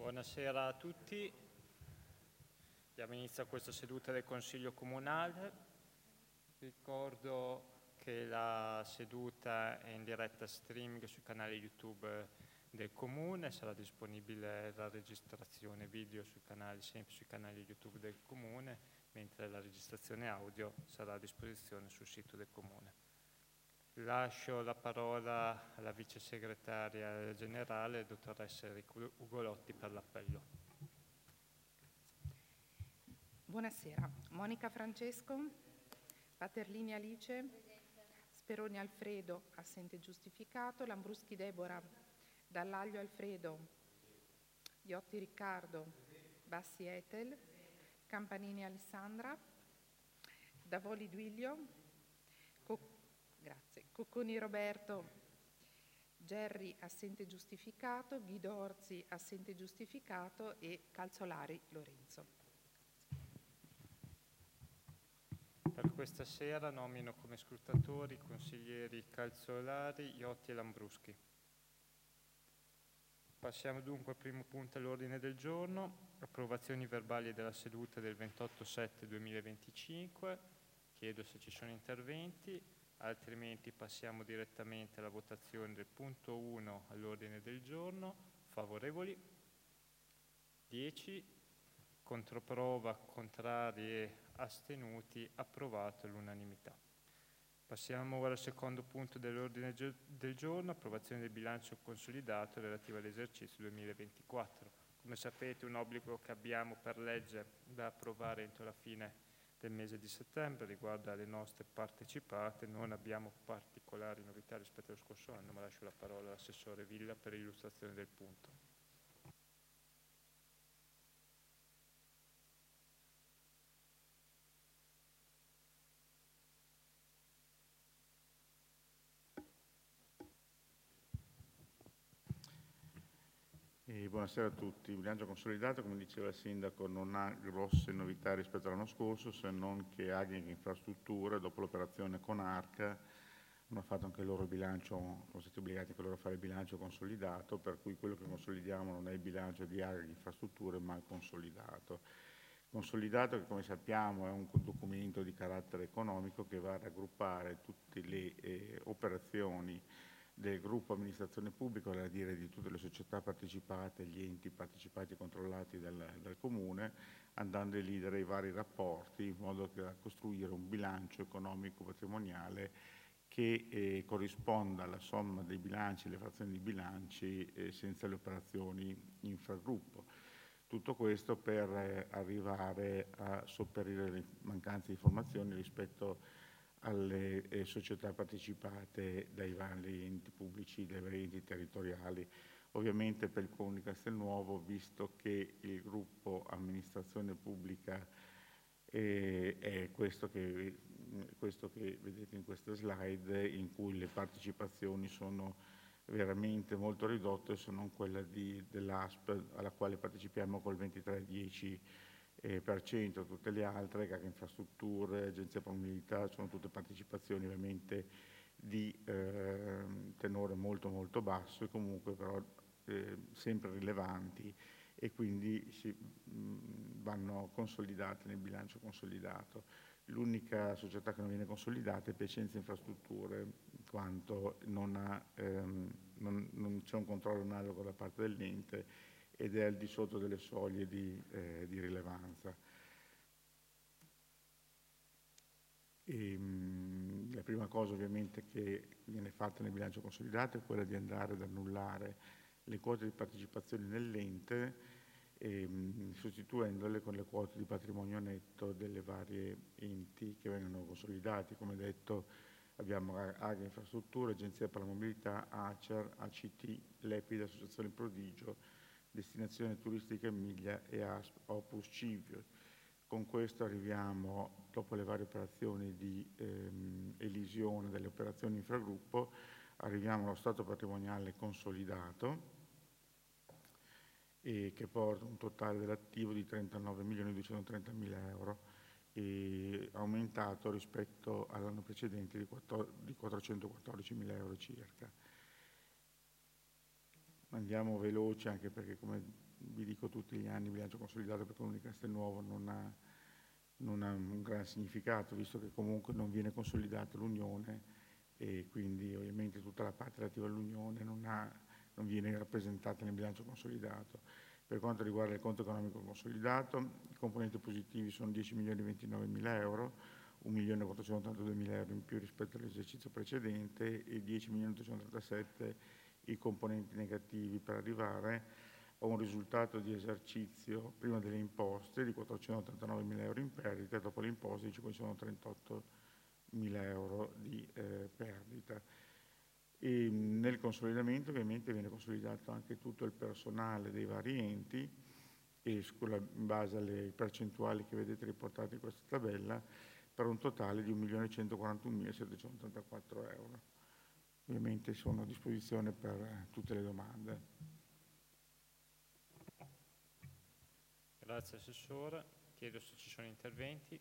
Buonasera a tutti. Diamo inizio a questa seduta del Consiglio Comunale. Ricordo che la seduta è in diretta streaming sui canali YouTube del Comune, sarà disponibile la registrazione video sempre sui canali YouTube del Comune, mentre la registrazione audio sarà a disposizione sul sito del Comune. Lascio la parola alla vice segretaria generale, dottoressa Enrica Ugolotti, per l'appello. Buonasera. Monica Francesco, Paterlini Alice, Speroni Alfredo, assente giustificato, Lambruschi Deborah, Dallaglio Alfredo, Iotti Riccardo, Bassi Ethel, Campanini Alessandra, Davoli Duilio, Cocconi Roberto, Gerri assente giustificato, Guido Orzi assente giustificato e Calzolari Lorenzo. Per questa sera nomino come scrutatori i consiglieri Calzolari, Iotti e Lambruschi. Passiamo dunque al primo punto all'ordine del giorno, approvazioni verbali della seduta del 28/7/2025. Chiedo se ci sono interventi, altrimenti passiamo direttamente alla votazione del punto 1 all'ordine del giorno. Favorevoli? 10. Controprova, contrari e astenuti, approvato all'unanimità. Passiamo ora al secondo punto dell'ordine del giorno, approvazione del bilancio consolidato relativo all'esercizio 2024. Come sapete, un obbligo che abbiamo per legge da approvare entro la fine del mese di settembre riguarda le nostre partecipate. Non abbiamo particolari novità rispetto allo scorso anno, ma lascio la parola all'assessore Villa per l'illustrazione del punto. Buonasera a tutti. Il bilancio consolidato, come diceva il Sindaco, non ha grosse novità rispetto all'anno scorso, se non che Aghi Infrastrutture, dopo l'operazione con Arca, hanno fatto anche il loro bilancio, sono stati obbligati anche loro a fare il bilancio consolidato, per cui quello che consolidiamo non è il bilancio di Aghi Infrastrutture, ma il consolidato. Consolidato, che come sappiamo è un documento di carattere economico che va a raggruppare tutte le operazioni del gruppo amministrazione pubblica, vale a dire di tutte le società partecipate, gli enti partecipati e controllati dal Comune, andando a elidere i vari rapporti in modo da costruire un bilancio economico patrimoniale che corrisponda alla somma dei bilanci, le frazioni di bilanci senza le operazioni infragruppo. Tutto questo per arrivare a sopperire le mancanze di informazioni rispetto alle società partecipate dai vari enti pubblici, dai vari enti territoriali. Ovviamente per il Comune di Castelnuovo, visto che il gruppo amministrazione pubblica è questo che vedete in questa slide, in cui le partecipazioni sono veramente molto ridotte, se non quella dell'ASP, alla quale partecipiamo col 23,10%, tutte le altre, Aghi Infrastrutture, Agenzia per la Mobilità, sono tutte partecipazioni ovviamente di tenore molto molto basso e comunque però sempre rilevanti, e quindi vanno consolidate nel bilancio consolidato. L'unica società che non viene consolidata è Piacenza Infrastrutture, in quanto non c'è un controllo analogo da parte dell'ente ed è al di sotto delle soglie di rilevanza. La prima cosa ovviamente che viene fatta nel bilancio consolidato è quella di andare ad annullare le quote di partecipazione nell'ente, sostituendole con le quote di patrimonio netto delle varie enti che vengono consolidati. Come detto, abbiamo Aghi Infrastrutture, Agenzia per la Mobilità, Acer, ACT, Lepida, Associazione Prodigio, Destinazione Turistica Emilia e ASP Opus Civio. Con questo arriviamo, dopo le varie operazioni di elisione delle operazioni infragruppo, arriviamo allo stato patrimoniale consolidato, e che porta un totale dell'attivo di 39.230.000 euro, aumentato rispetto all'anno precedente di 414.000 euro circa. Andiamo veloci anche perché, come vi dico tutti gli anni, il bilancio consolidato per Comune di Castelnuovo non ha un gran significato, visto che comunque non viene consolidata l'Unione e quindi ovviamente tutta la parte relativa all'Unione non viene rappresentata nel bilancio consolidato. Per quanto riguarda il conto economico consolidato, i componenti positivi sono 10.029.000 euro, 1.482.000 euro in più rispetto all'esercizio precedente e 10.837 i componenti negativi, per arrivare a un risultato di esercizio prima delle imposte di 489.000 euro in perdita e dopo le imposte di 538.000 euro di perdita. E nel consolidamento ovviamente viene consolidato anche tutto il personale dei vari enti e in base alle percentuali che vedete riportate in questa tabella, per un totale di 1.141.784 euro. Ovviamente sono a disposizione per tutte le domande. Grazie Assessore. Chiedo se ci sono interventi.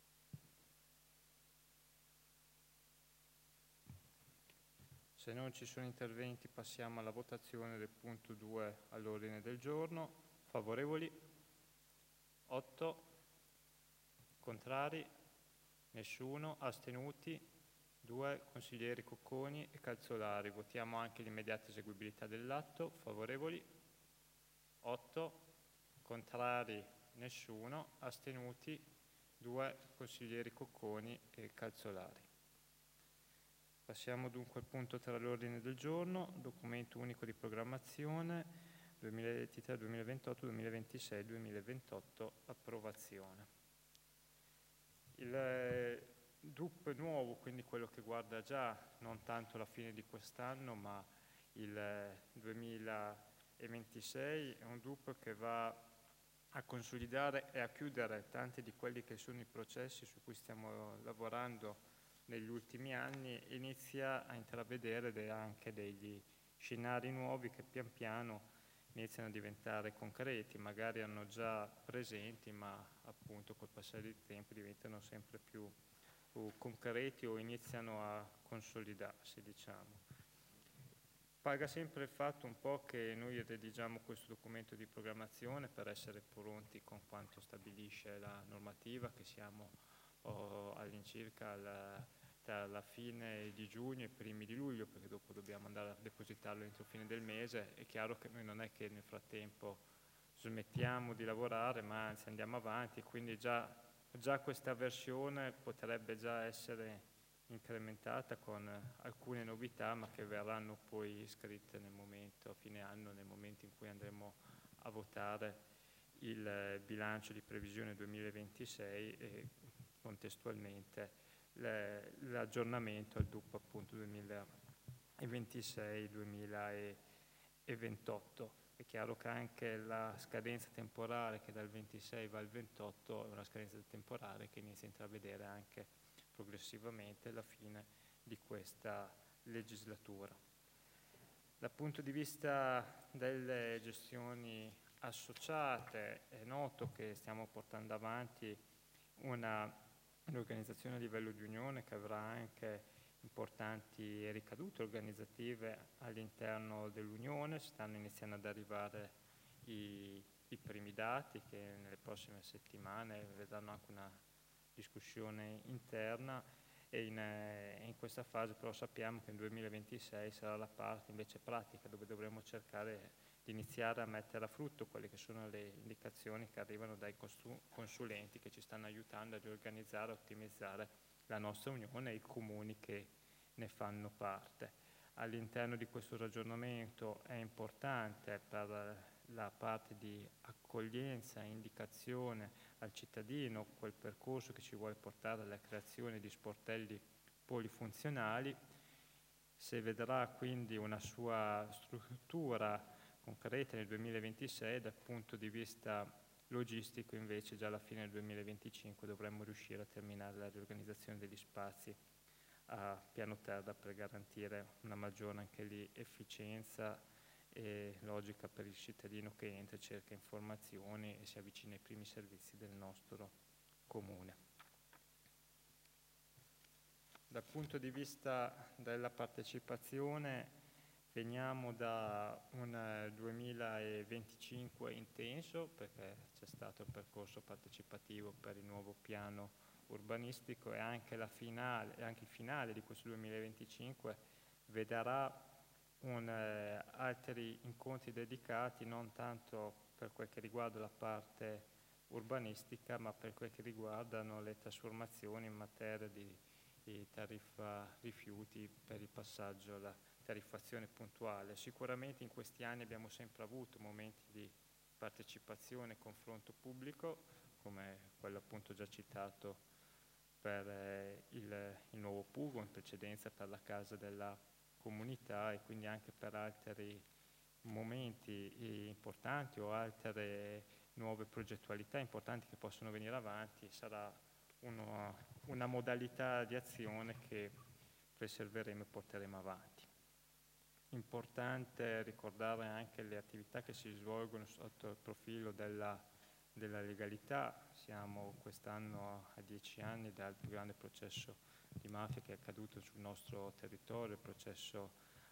Se non ci sono interventi passiamo alla votazione del punto 2 all'ordine del giorno. Favorevoli? 8. Contrari? Nessuno. Astenuti? 2. Consiglieri Cocconi e Calzolari. Votiamo anche l'immediata eseguibilità dell'atto. Favorevoli? 8. Contrari? Nessuno. Astenuti? 2. Consiglieri Cocconi e Calzolari. Passiamo dunque al punto 3 all'ordine del giorno, documento unico di programmazione 2023, 2028, 2026, 2028, approvazione. Il DUP nuovo, quindi quello che guarda già non tanto la fine di quest'anno ma il 2026, è un DUP che va a consolidare e a chiudere tanti di quelli che sono i processi su cui stiamo lavorando negli ultimi anni, inizia a intravedere anche degli scenari nuovi che pian piano iniziano a diventare concreti, magari erano già presenti, ma appunto col passare del tempo diventano sempre più concreti o iniziano a consolidarsi, diciamo. Paga sempre il fatto un po' che noi redigiamo questo documento di programmazione per essere pronti con quanto stabilisce la normativa, che siamo all'incirca tra la fine di giugno e i primi di luglio, perché dopo dobbiamo andare a depositarlo entro fine del mese. È chiaro che noi non è che nel frattempo smettiamo di lavorare, ma anzi andiamo avanti, quindi già questa versione potrebbe già essere incrementata con alcune novità, ma che verranno poi scritte nel momento, a fine anno, nel momento in cui andremo a votare il bilancio di previsione 2026 e contestualmente l'aggiornamento al DUP appunto 2026-2028. È chiaro che anche la scadenza temporale che dal 26 va al 28 è una scadenza temporale che inizia a intravedere anche progressivamente la fine di questa legislatura. Dal punto di vista delle gestioni associate è noto che stiamo portando avanti un'organizzazione a livello di unione che avrà anche importanti ricadute organizzative all'interno dell'unione. Stanno iniziando ad arrivare i primi dati che nelle prossime settimane vedranno anche una discussione interna e in questa fase però sappiamo che nel 2026 sarà la parte invece pratica dove dovremo cercare di iniziare a mettere a frutto quelle che sono le indicazioni che arrivano dai consulenti che ci stanno aiutando a riorganizzare e ottimizzare la nostra unione e i comuni che ne fanno parte. All'interno di questo ragionamento è importante per la parte di accoglienza e indicazione al cittadino quel percorso che ci vuole portare alla creazione di sportelli polifunzionali. Se vedrà quindi una sua struttura concreta nel 2026, dal punto di vista logistico invece già alla fine del 2025 dovremmo riuscire a terminare la riorganizzazione degli spazi a piano terra per garantire una maggiore anche lì efficienza e logica per il cittadino che entra, cerca informazioni e si avvicina ai primi servizi del nostro comune. Dal punto di vista della partecipazione Veniamo da un 2025 intenso, perché c'è stato il percorso partecipativo per il nuovo piano urbanistico e anche il finale di questo 2025 vedrà altri incontri dedicati non tanto per quel che riguarda la parte urbanistica, ma per quel che riguardano le trasformazioni in materia di tariffa rifiuti per il passaggio alla tariffazione puntuale. Sicuramente in questi anni abbiamo sempre avuto momenti di partecipazione e confronto pubblico, come quello appunto già citato per il nuovo Pugo, in precedenza per la Casa della Comunità, e quindi anche per altri momenti importanti o altre nuove progettualità importanti che possono venire avanti. Sarà una modalità di azione che preserveremo e porteremo avanti. Importante ricordare anche le attività che si svolgono sotto il profilo della legalità. Siamo quest'anno a 10 anni dal più grande processo di mafia che è accaduto sul nostro territorio, il processo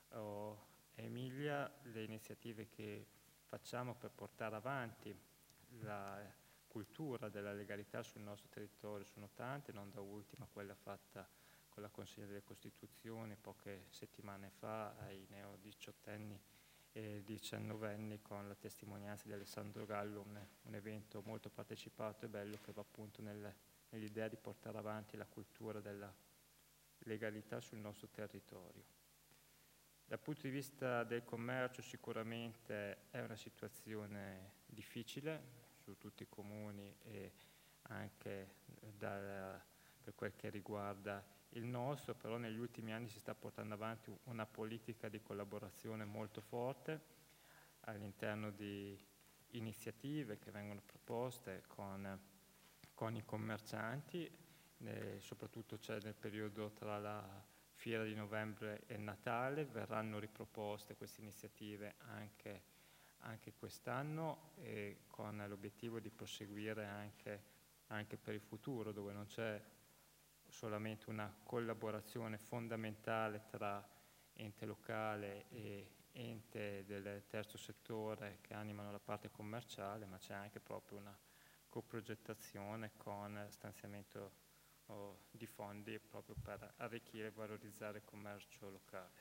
Emilia. Le iniziative che facciamo per portare avanti la cultura della legalità sul nostro territorio sono tante, non da ultima quella fatta con la Consiglio delle Costituzioni poche settimane fa ai neo 18enni e 19enni, con la testimonianza di Alessandro Gallo, un evento molto partecipato e bello che va appunto nell'idea di portare avanti la cultura della legalità sul nostro territorio. Dal punto di vista del commercio sicuramente è una situazione difficile su tutti i comuni e anche per quel che riguarda il nostro, però negli ultimi anni si sta portando avanti una politica di collaborazione molto forte all'interno di iniziative che vengono proposte con i commercianti, soprattutto c'è nel periodo tra la Fiera di Novembre e Natale, verranno riproposte queste iniziative anche quest'anno, e con l'obiettivo di proseguire anche per il futuro, dove non c'è solamente una collaborazione fondamentale tra ente locale e ente del terzo settore che animano la parte commerciale, ma c'è anche proprio una coprogettazione con stanziamento di fondi proprio per arricchire e valorizzare il commercio locale.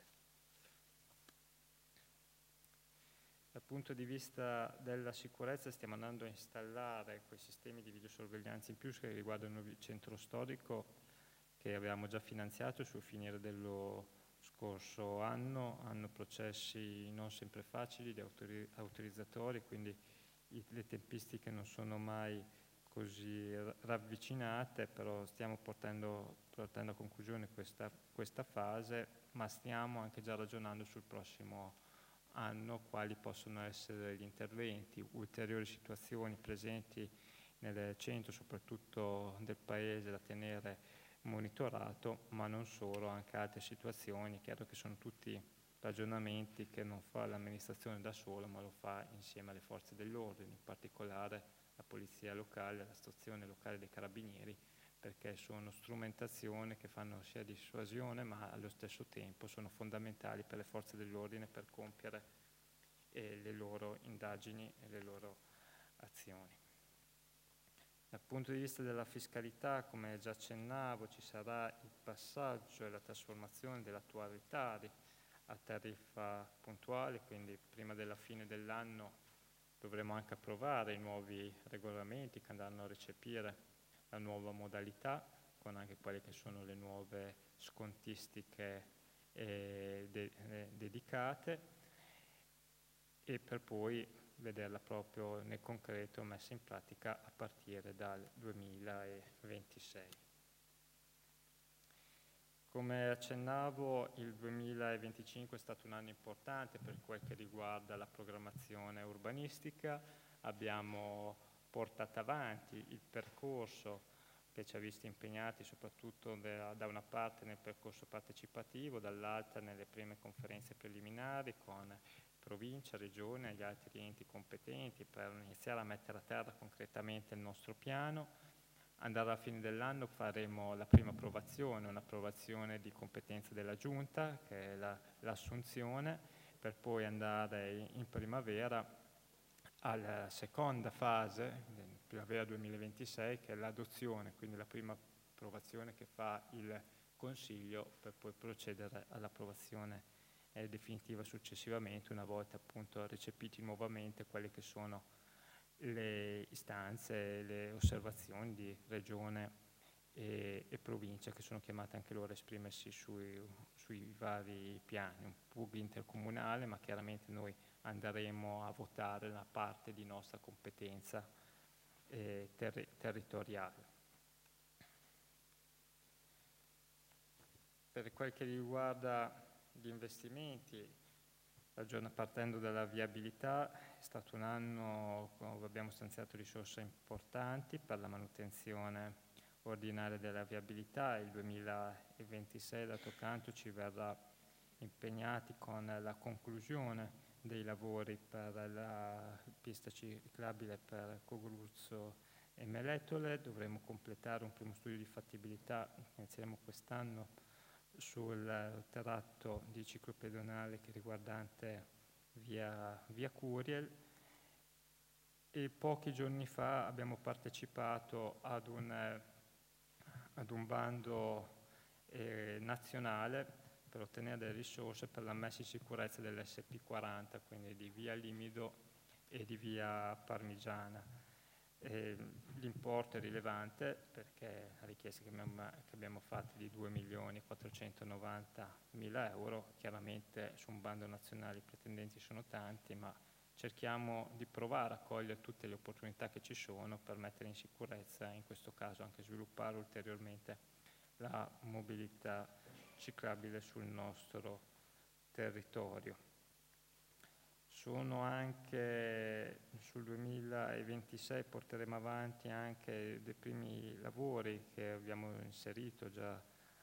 Dal punto di vista della sicurezza stiamo andando a installare quei sistemi di videosorveglianza in più che riguardano il centro storico, che avevamo già finanziato sul finire dello scorso anno. Hanno processi non sempre facili di autorizzatori, quindi le tempistiche non sono mai così ravvicinate, però stiamo portando a conclusione questa fase, ma stiamo anche già ragionando sul prossimo anno quali possono essere gli interventi, ulteriori situazioni presenti nel centro, soprattutto del paese, da tenere monitorato, ma non solo, anche altre situazioni. Chiaro che sono tutti ragionamenti che non fa l'amministrazione da sola, ma lo fa insieme alle forze dell'ordine, in particolare la polizia locale, la stazione locale dei carabinieri, perché sono strumentazioni che fanno sia dissuasione, ma allo stesso tempo sono fondamentali per le forze dell'ordine per compiere le loro indagini e le loro azioni. Dal punto di vista della fiscalità, come già accennavo, ci sarà il passaggio e la trasformazione dell'attuale Tari a tariffa puntuale, quindi prima della fine dell'anno dovremo anche approvare i nuovi regolamenti che andranno a recepire la nuova modalità, con anche quelle che sono le nuove scontistiche dedicate, e per poi vederla proprio nel concreto messa in pratica a partire dal 2026. Come accennavo, il 2025 è stato un anno importante per quel che riguarda la programmazione urbanistica. Abbiamo portato avanti il percorso che ci ha visti impegnati soprattutto da una parte nel percorso partecipativo, dall'altra nelle prime conferenze preliminari con provincia, regione e gli altri enti competenti per iniziare a mettere a terra concretamente il nostro piano. Andare alla fine dell'anno faremo la prima approvazione, un'approvazione di competenza della Giunta, che è l'assunzione, per poi andare in primavera alla seconda fase, primavera 2026, che è l'adozione, quindi la prima approvazione che fa il Consiglio per poi procedere all'approvazione definitiva successivamente, una volta appunto recepiti nuovamente quelle che sono le istanze, le osservazioni di Regione e Provincia, che sono chiamate anche loro a esprimersi sui vari piani, un PUG intercomunale, ma chiaramente noi andremo a votare la parte di nostra competenza territoriale. Per quel che riguarda gli investimenti, partendo dalla viabilità, è stato un anno dove abbiamo stanziato risorse importanti per la manutenzione ordinaria della viabilità. Il 2026, d'altro canto, ci verrà impegnati con la conclusione dei lavori per la pista ciclabile per Cogruzzo e Meletole. Dovremo completare un primo studio di fattibilità, inizieremo quest'anno, sul tratto di ciclopedonale che riguardante via Curiel, e pochi giorni fa abbiamo partecipato ad un bando nazionale per ottenere delle risorse per la messa in sicurezza dell'SP40, quindi di via Limido e di via Parmigiana. L'importo è rilevante perché la richiesta che abbiamo fatto di 2.490.000 euro, chiaramente su un bando nazionale i pretendenti sono tanti, ma cerchiamo di provare a cogliere tutte le opportunità che ci sono per mettere in sicurezza, in questo caso anche sviluppare ulteriormente la mobilità ciclabile sul nostro territorio. Sono anche sul 2026 porteremo avanti anche dei primi lavori che abbiamo inserito già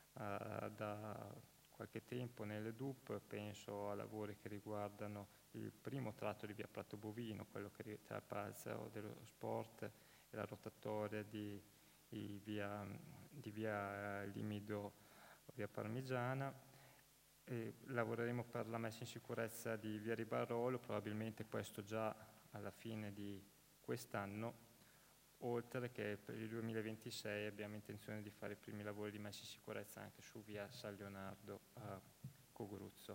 da qualche tempo nelle DUP. Penso a lavori che riguardano il primo tratto di via Prato Bovino, quello che tra il Palazzo dello Sport e la rotatoria di via Limido, via Parmigiana. Lavoreremo per la messa in sicurezza di via Ribarolo, probabilmente questo già alla fine di quest'anno, oltre che per il 2026 abbiamo intenzione di fare i primi lavori di messa in sicurezza anche su via San Leonardo a Cogruzzo.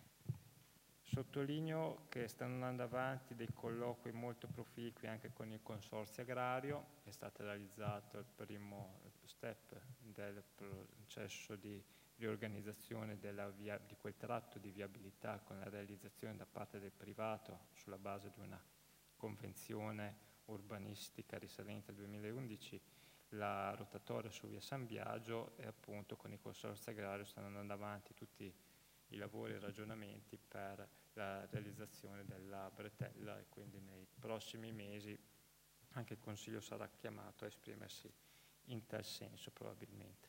Sottolineo che stanno andando avanti dei colloqui molto proficui anche con il Consorzio Agrario. È stato realizzato il primo step del processo di riorganizzazione di quel tratto di viabilità con la realizzazione da parte del privato sulla base di una convenzione urbanistica risalente al 2011, la rotatoria su via San Biagio, e appunto con il Consorzio Agrario stanno andando avanti tutti i lavori e i ragionamenti per la realizzazione della bretella, e quindi nei prossimi mesi anche il Consiglio sarà chiamato a esprimersi in tal senso probabilmente.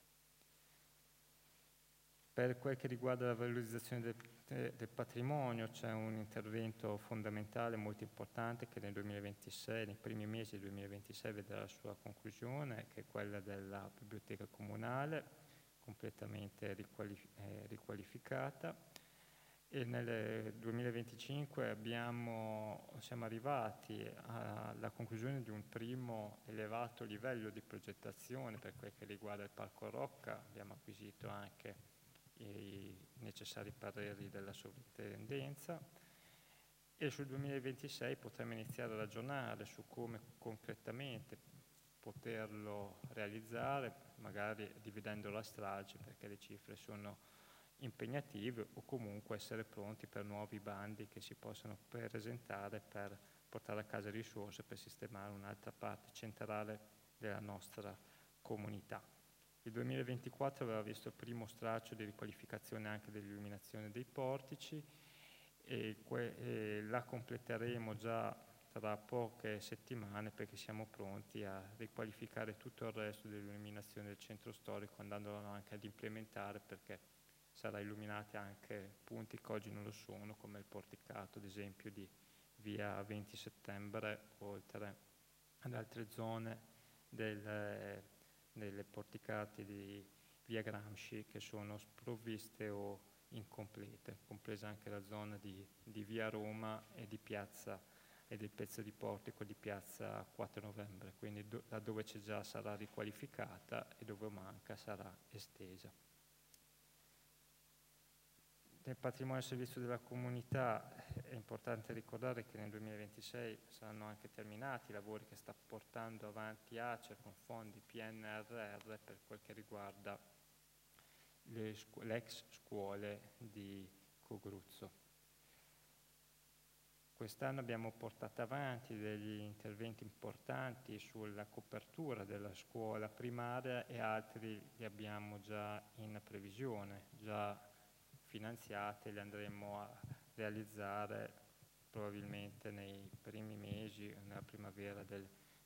Per quel che riguarda la valorizzazione del patrimonio, c'è un intervento fondamentale, molto importante, che nel 2026, nei primi mesi del 2026, vedrà la sua conclusione, che è quella della biblioteca comunale, completamente riqualificata. E nel 2025 siamo arrivati alla conclusione di un primo elevato livello di progettazione per quel che riguarda il Parco Rocca. Abbiamo acquisito anche i necessari pareri della sovrintendenza, e sul 2026 potremo iniziare a ragionare su come concretamente poterlo realizzare, magari dividendo la strage perché le cifre sono impegnative, o comunque essere pronti per nuovi bandi che si possano presentare per portare a casa risorse per sistemare un'altra parte centrale della nostra comunità. Il 2024 aveva visto il primo straccio di riqualificazione anche dell'illuminazione dei portici, e la completeremo già tra poche settimane, perché siamo pronti a riqualificare tutto il resto dell'illuminazione del centro storico, andandolo anche ad implementare, perché sarà illuminati anche punti che oggi non lo sono, come il porticato ad esempio di via 20 settembre, oltre ad altre zone delle porticati di via Gramsci che sono sprovviste o incomplete, compresa anche la zona di via Roma e di piazza e del pezzo di portico di piazza 4 novembre, quindi laddove c'è già sarà riqualificata e dove manca sarà estesa. Nel patrimonio e servizio della comunità è importante ricordare che nel 2026 saranno anche terminati i lavori che sta portando avanti ACER con fondi PNRR per quel che riguarda le ex scuole di Cogruzzo. Quest'anno abbiamo portato avanti degli interventi importanti sulla copertura della scuola primaria e altri li abbiamo già in previsione, già finanziati, li andremo a realizzare probabilmente nei primi mesi, nella primavera del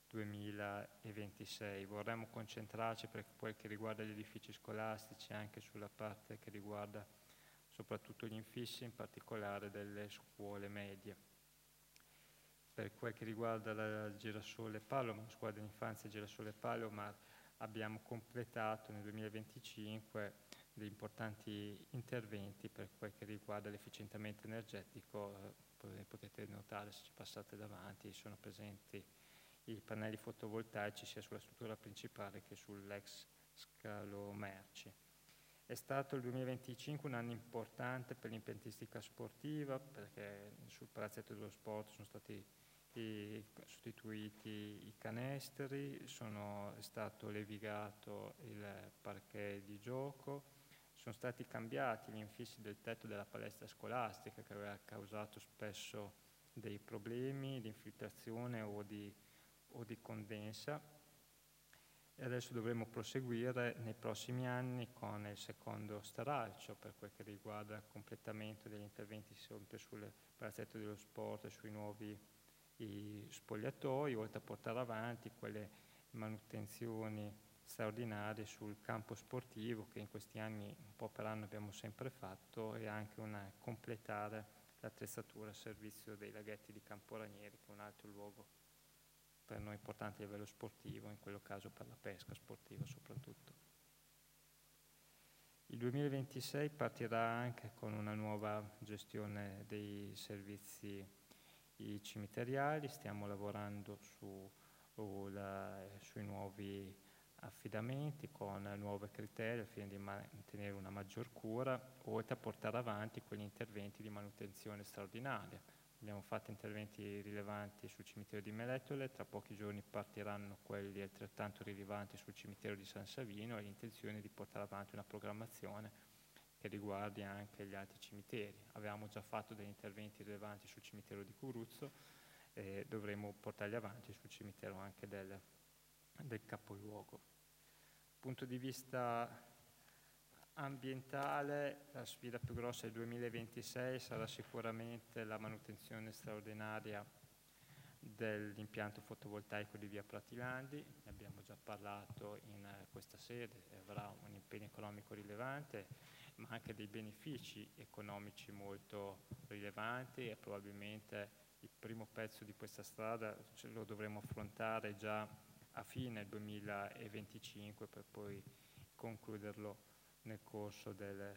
2026. Vorremmo concentrarci per quel che riguarda gli edifici scolastici anche sulla parte che riguarda soprattutto gli infissi, in particolare delle scuole medie. Per quel che riguarda la Girasole Palomar, la scuola dell'infanzia Girasole Palomar, abbiamo completato nel 2025 degli importanti interventi per quel che riguarda l'efficientamento energetico. Potete notare, se ci passate davanti, sono presenti i pannelli fotovoltaici sia sulla struttura principale che sull'ex scalo merci. È stato il 2025 un anno importante per l'impiantistica sportiva, perché sul palazzetto dello sport sono stati sostituiti i canestri, è stato levigato il parquet di gioco, sono stati cambiati gli infissi del tetto della palestra scolastica che aveva causato spesso dei problemi di infiltrazione o di condensa, e adesso dovremo proseguire nei prossimi anni con il secondo stralcio per quel che riguarda il completamento degli interventi sempre sul palazzetto dello sport e sui nuovi spogliatoi, oltre a portare avanti quelle manutenzioni straordinarie sul campo sportivo che in questi anni un po' per anno abbiamo sempre fatto, e anche completare l'attrezzatura a servizio dei laghetti di Camporanieri, che è un altro luogo per noi importante a livello sportivo, in quello caso per la pesca sportiva soprattutto. Il 2026 partirà anche con una nuova gestione dei servizi cimiteriali, stiamo lavorando sui nuovi affidamenti con nuovi criteri al fine di mantenere una maggior cura, oltre a portare avanti quegli interventi di manutenzione straordinaria. Abbiamo fatto interventi rilevanti sul cimitero di Melettole, tra pochi giorni partiranno quelli altrettanto rilevanti sul cimitero di San Savino, e l'intenzione di portare avanti una programmazione che riguardi anche gli altri cimiteri. Avevamo già fatto degli interventi rilevanti sul cimitero di Curuzzo e dovremo portarli avanti sul cimitero anche del capoluogo. Dal punto di vista ambientale, la sfida più grossa del 2026 sarà sicuramente la manutenzione straordinaria dell'impianto fotovoltaico di via Pratilandi. Ne abbiamo già parlato in questa sede, avrà un impegno economico rilevante, ma anche dei benefici economici molto rilevanti, e probabilmente il primo pezzo di questa strada lo dovremo affrontare già a fine 2025 per poi concluderlo nel corso del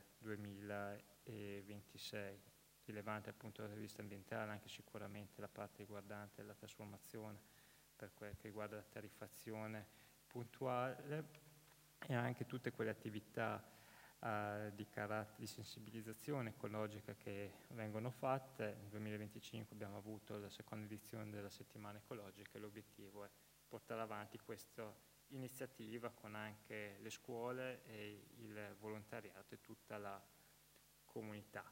2026. Rilevante dal punto di vista ambientale anche sicuramente la parte riguardante la trasformazione per quel che riguarda la tariffazione puntuale, e anche tutte quelle attività di sensibilizzazione ecologica che vengono fatte. Nel 2025 abbiamo avuto la seconda edizione della settimana ecologica e l'obiettivo è portare avanti questa iniziativa con anche le scuole e il volontariato e tutta la comunità.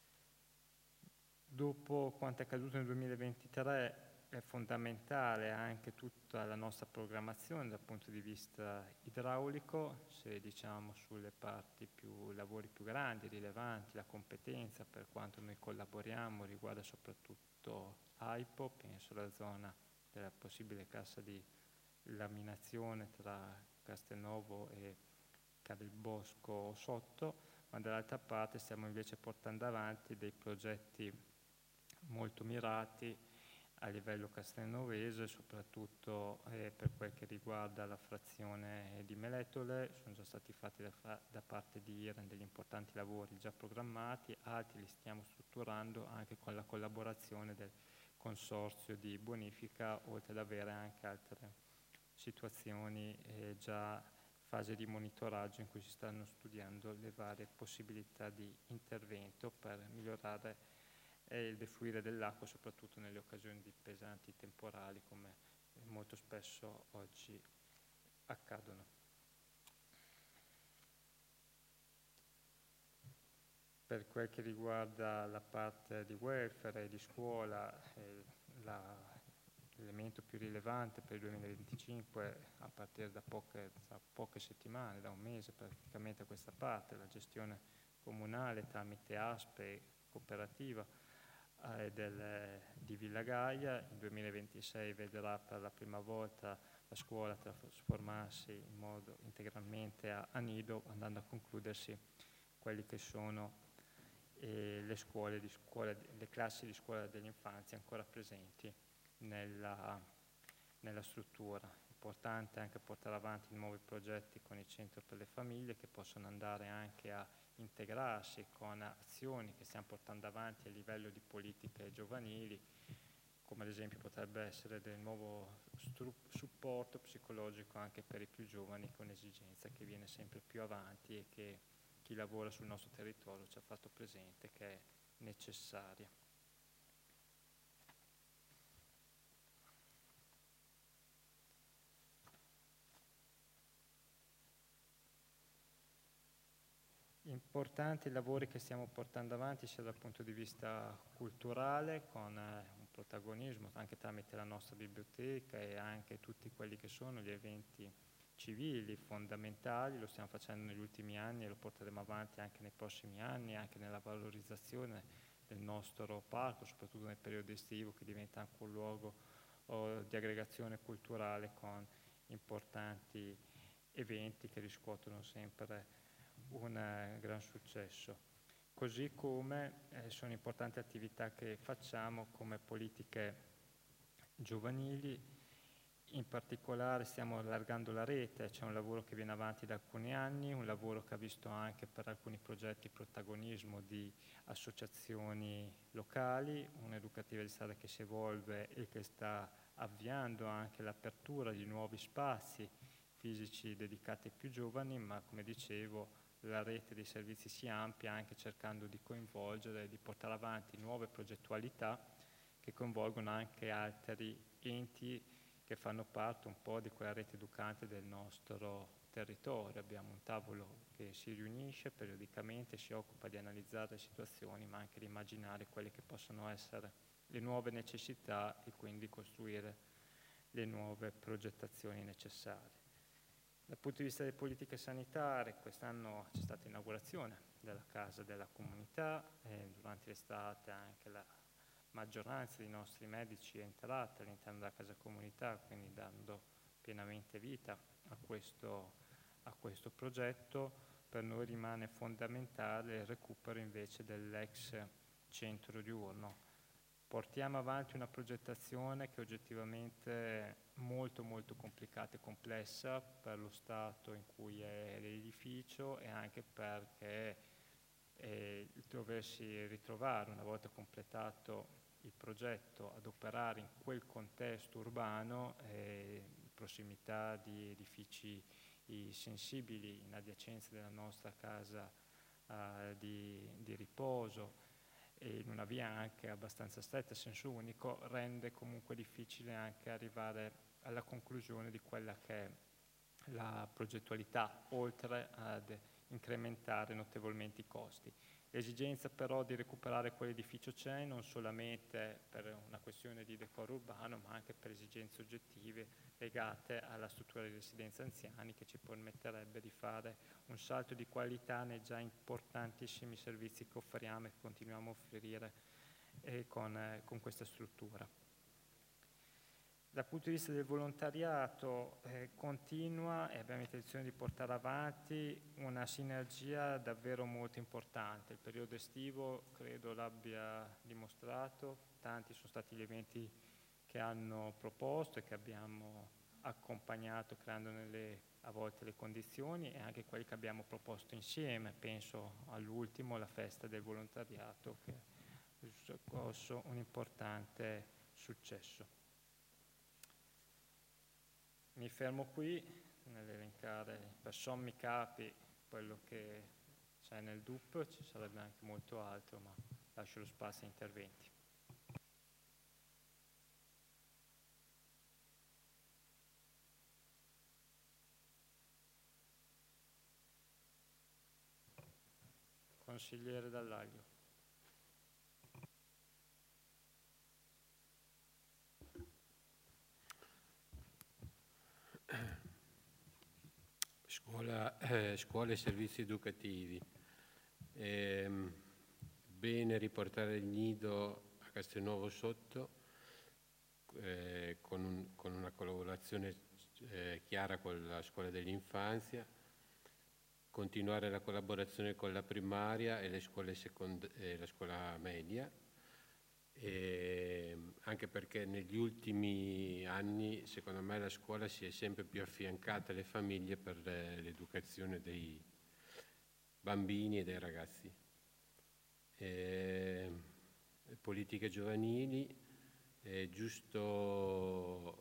Dopo quanto è accaduto nel 2023 è fondamentale anche tutta la nostra programmazione dal punto di vista idraulico, se diciamo sulle lavori più grandi, rilevanti, la competenza per quanto noi collaboriamo riguarda soprattutto AIPO, penso alla zona della possibile cassa di laminazione tra Castelnuovo e Cadilbosco sotto, ma dall'altra parte stiamo invece portando avanti dei progetti molto mirati a livello castelnuovese, soprattutto per quel che riguarda la frazione di Meletole. Sono già stati fatti da parte di IREN degli importanti lavori già programmati, altri li stiamo strutturando anche con la collaborazione del consorzio di bonifica, oltre ad avere anche altre situazioni già in fase di monitoraggio in cui si stanno studiando le varie possibilità di intervento per migliorare il defluire dell'acqua, soprattutto nelle occasioni di pesanti temporali come molto spesso oggi accadono. Per quel che riguarda la parte di welfare e di scuola, l'elemento più rilevante per il 2025, a partire da poche settimane, da un mese praticamente a questa parte, la gestione comunale tramite ASPE cooperativa di Villa Gaia. Il 2026 vedrà per la prima volta la scuola trasformarsi in modo integralmente a nido, andando a concludersi quelli che sono le classi di scuola dell'infanzia ancora presenti nella struttura. Importante anche portare avanti nuovi progetti con il centro per le famiglie, che possono andare anche a integrarsi con azioni che stiamo portando avanti a livello di politiche giovanili, come ad esempio potrebbe essere del nuovo supporto psicologico anche per i più giovani, che è un'esigenza che viene sempre più avanti e che chi lavora sul nostro territorio ci ha fatto presente che è necessaria. Importanti i lavori che stiamo portando avanti sia dal punto di vista culturale, con un protagonismo anche tramite la nostra biblioteca e anche tutti quelli che sono gli eventi civili fondamentali. Lo stiamo facendo negli ultimi anni e lo porteremo avanti anche nei prossimi anni, anche nella valorizzazione del nostro parco, soprattutto nel periodo estivo, che diventa anche un luogo di aggregazione culturale con importanti eventi che riscuotono sempre un gran successo. Così come sono importanti attività che facciamo come politiche giovanili. In particolare stiamo allargando la rete, c'è un lavoro che viene avanti da alcuni anni, un lavoro che ha visto anche per alcuni progetti il protagonismo di associazioni locali, un'educativa di strada che si evolve e che sta avviando anche l'apertura di nuovi spazi fisici dedicati ai più giovani, ma come dicevo la rete dei servizi si amplia anche cercando di coinvolgere e di portare avanti nuove progettualità che coinvolgono anche altri enti che fanno parte un po' di quella rete educante del nostro territorio. Abbiamo un tavolo che si riunisce periodicamente, si occupa di analizzare le situazioni, ma anche di immaginare quelle che possono essere le nuove necessità e quindi costruire le nuove progettazioni necessarie. Dal punto di vista delle politiche sanitarie, quest'anno c'è stata inaugurazione della Casa della Comunità, durante l'estate anche la maggioranza dei nostri medici è entrata all'interno della Casa Comunità, quindi dando pienamente vita a questo progetto. Per noi rimane fondamentale il recupero invece dell'ex centro diurno. Portiamo avanti una progettazione che è oggettivamente molto molto complicata e complessa per lo stato in cui è l'edificio e anche perché doversi ritrovare una volta completato il progetto ad operare in quel contesto urbano, in prossimità di edifici sensibili in adiacenza della nostra casa di riposo e in una via anche abbastanza stretta, a senso unico, rende comunque difficile anche arrivare alla conclusione di quella che è la progettualità, oltre ad incrementare notevolmente i costi. L'esigenza però di recuperare quell'edificio c'è, non solamente per una questione di decoro urbano, ma anche per esigenze oggettive legate alla struttura di residenza anziani, che ci permetterebbe di fare un salto di qualità nei già importantissimi servizi che offriamo e che continuiamo a offrire con questa struttura. Dal punto di vista del volontariato continua e abbiamo intenzione di portare avanti una sinergia davvero molto importante. Il periodo estivo credo l'abbia dimostrato, tanti sono stati gli eventi che hanno proposto e che abbiamo accompagnato creando a volte le condizioni, e anche quelli che abbiamo proposto insieme. Penso all'ultimo, la festa del volontariato, che ha scosso un importante successo. Mi fermo qui nell'elencare per sommi capi quello che c'è nel DUP, ci sarebbe anche molto altro, ma lascio lo spazio a interventi. Consigliere Dall'Aglio. Scuole e servizi educativi. Bene riportare il nido a Castelnuovo Sotto con una collaborazione chiara con la scuola dell'infanzia, continuare la collaborazione con la primaria e le scuole la scuola media, anche perché negli ultimi anni secondo me la scuola si è sempre più affiancata alle famiglie per l'educazione dei bambini e dei ragazzi. Politiche giovanili, è giusto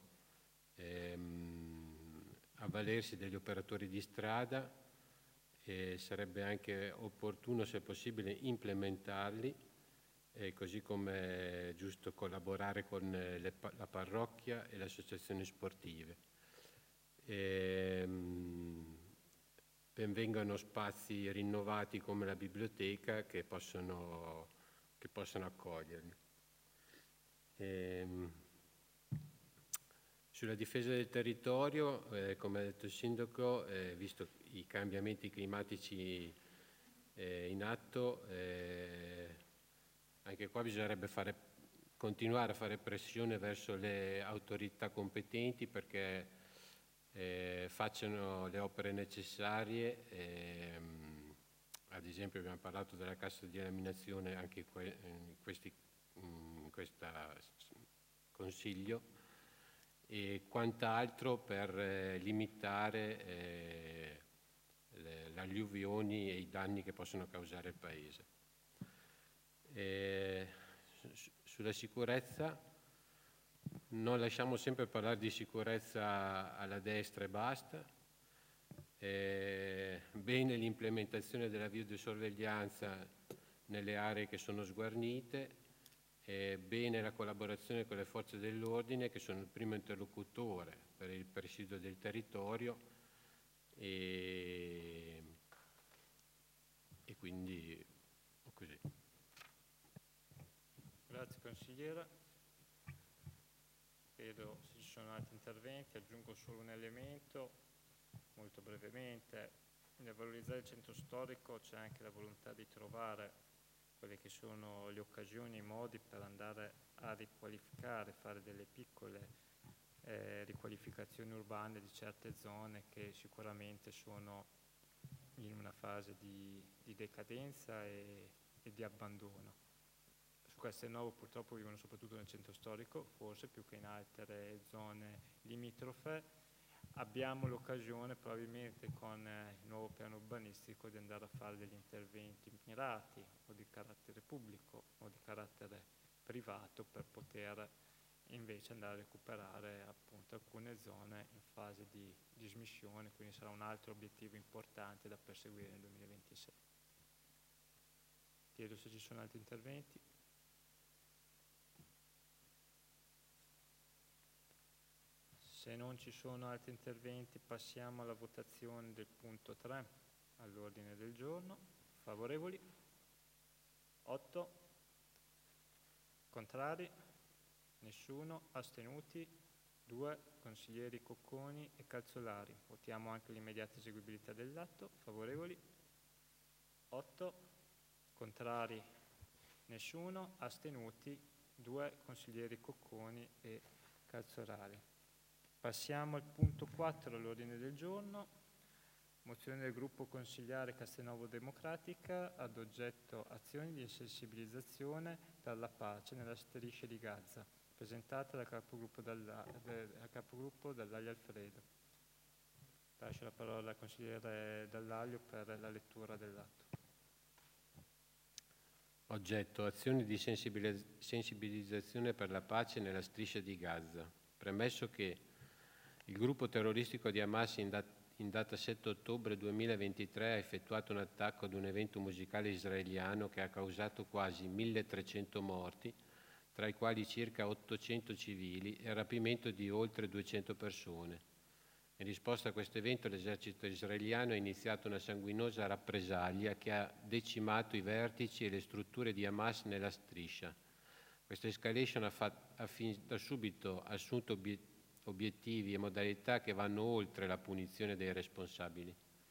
avvalersi degli operatori di strada, e sarebbe anche opportuno, se possibile, implementarli, così come è giusto collaborare con la parrocchia e le associazioni sportive. Benvengano spazi rinnovati come la biblioteca che possono accoglierli. Sulla difesa del territorio, come ha detto il Sindaco, visto i cambiamenti climatici in atto, anche qua bisognerebbe continuare a fare pressione verso le autorità competenti perché facciano le opere necessarie. Ad esempio abbiamo parlato della cassa di laminazione anche in questo Consiglio, e quant'altro per limitare le alluvioni e i danni che possono causare al Paese. Sulla sicurezza, non lasciamo sempre parlare di sicurezza alla destra e basta. Bene l'implementazione della videosorveglianza nelle aree che sono sguarnite, bene la collaborazione con le forze dell'ordine che sono il primo interlocutore per il presidio del territorio, e quindi così. Grazie consigliera. Vedo se ci sono altri interventi, aggiungo solo un elemento molto brevemente. Nel valorizzare il centro storico c'è anche la volontà di trovare quelle che sono le occasioni e i modi per andare a riqualificare, fare delle piccole riqualificazioni urbane di certe zone che sicuramente sono in una fase di decadenza e di abbandono. Su Castelnuovo purtroppo vivono soprattutto nel centro storico, forse più che in altre zone limitrofe. Abbiamo l'occasione probabilmente con il nuovo piano urbanistico di andare a fare degli interventi mirati o di carattere pubblico o di carattere privato per poter invece andare a recuperare appunto alcune zone in fase di dismissione, quindi sarà un altro obiettivo importante da perseguire nel 2026. Chiedo se ci sono altri interventi. Se non ci sono altri interventi passiamo alla votazione del punto 3 all'ordine del giorno. Favorevoli? 8. Contrari? Nessuno. Astenuti? 2. Consiglieri Cocconi e Calzolari. Votiamo anche l'immediata eseguibilità dell'atto. Favorevoli? 8. Contrari? Nessuno. Astenuti? 2. Consiglieri Cocconi e Calzolari. Passiamo al punto 4 all'ordine del giorno, mozione del gruppo consigliare Castelnuovo Democratica ad oggetto azioni di sensibilizzazione per la pace nella striscia di Gaza. presentata dal capogruppo Dall'Aglio Alfredo. Lascio la parola al consigliere Dall'Aglio per la lettura dell'atto. Oggetto: azioni di sensibilizzazione per la pace nella striscia di Gaza. Premesso che il gruppo terroristico di Hamas in data 7 ottobre 2023 ha effettuato un attacco ad un evento musicale israeliano che ha causato quasi 1.300 morti, tra i quali circa 800 civili, e il rapimento di oltre 200 persone. In risposta a questo evento l'esercito israeliano ha iniziato una sanguinosa rappresaglia che ha decimato i vertici e le strutture di Hamas nella striscia. Questa escalation ha fin da subito assunto obiettivi e modalità che vanno oltre la punizione dei responsabili.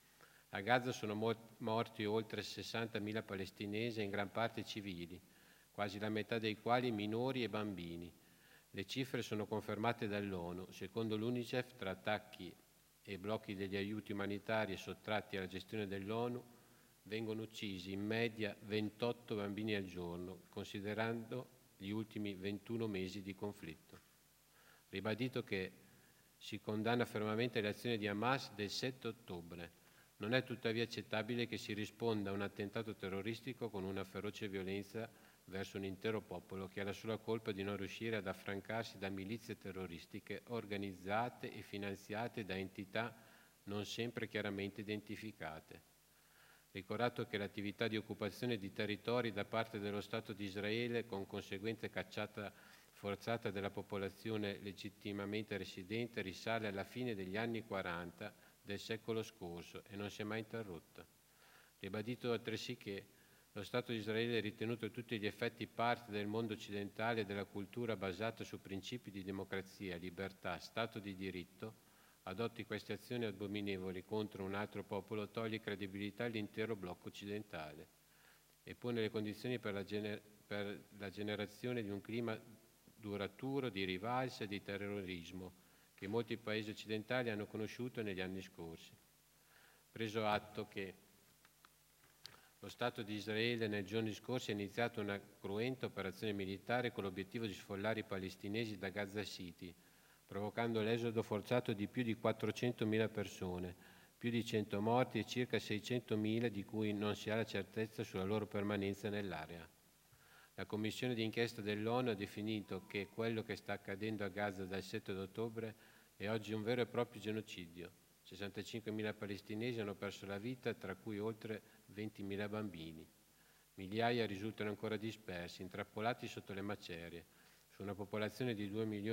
A Gaza sono morti oltre 60.000 palestinesi, in gran parte civili, quasi la metà dei quali minori e bambini. Le cifre sono confermate dall'ONU. Secondo l'UNICEF, tra attacchi e blocchi degli aiuti umanitari sottratti alla gestione dell'ONU, vengono uccisi in media 28 bambini al giorno, considerando gli ultimi 21 mesi di conflitto. Ribadito che si condanna fermamente le azioni di Hamas del 7 ottobre. Non è tuttavia accettabile che si risponda a un attentato terroristico con una feroce violenza verso un intero popolo che ha la sola colpa di non riuscire ad affrancarsi da milizie terroristiche organizzate e finanziate da entità non sempre chiaramente identificate. Ricordato che l'attività di occupazione di territori da parte dello Stato di Israele, con conseguente cacciata forzata della popolazione legittimamente residente, risale alla fine degli anni 40 del secolo scorso e non si è mai interrotta. Ribadito altresì che lo Stato di Israele è ritenuto a tutti gli effetti parte del mondo occidentale e della cultura basata su principi di democrazia, libertà, Stato di diritto, adotti queste azioni abominevoli contro un altro popolo toglie credibilità all'intero blocco occidentale e pone le condizioni per la generazione di un clima duraturo di rivalsa e di terrorismo che molti paesi occidentali hanno conosciuto negli anni scorsi. Preso atto che lo Stato di Israele nei giorni scorsi ha iniziato una cruenta operazione militare con l'obiettivo di sfollare i palestinesi da Gaza City, provocando l'esodo forzato di più di 400.000 persone, più di 100 morti e circa 600.000 di cui non si ha la certezza sulla loro permanenza nell'area. La commissione d'inchiesta dell'ONU ha definito che quello che sta accadendo a Gaza dal 7 ottobre è oggi un vero e proprio genocidio. 65.000 palestinesi hanno perso la vita, tra cui oltre 20.000 bambini. Migliaia risultano ancora dispersi, intrappolati sotto le macerie. Su una popolazione di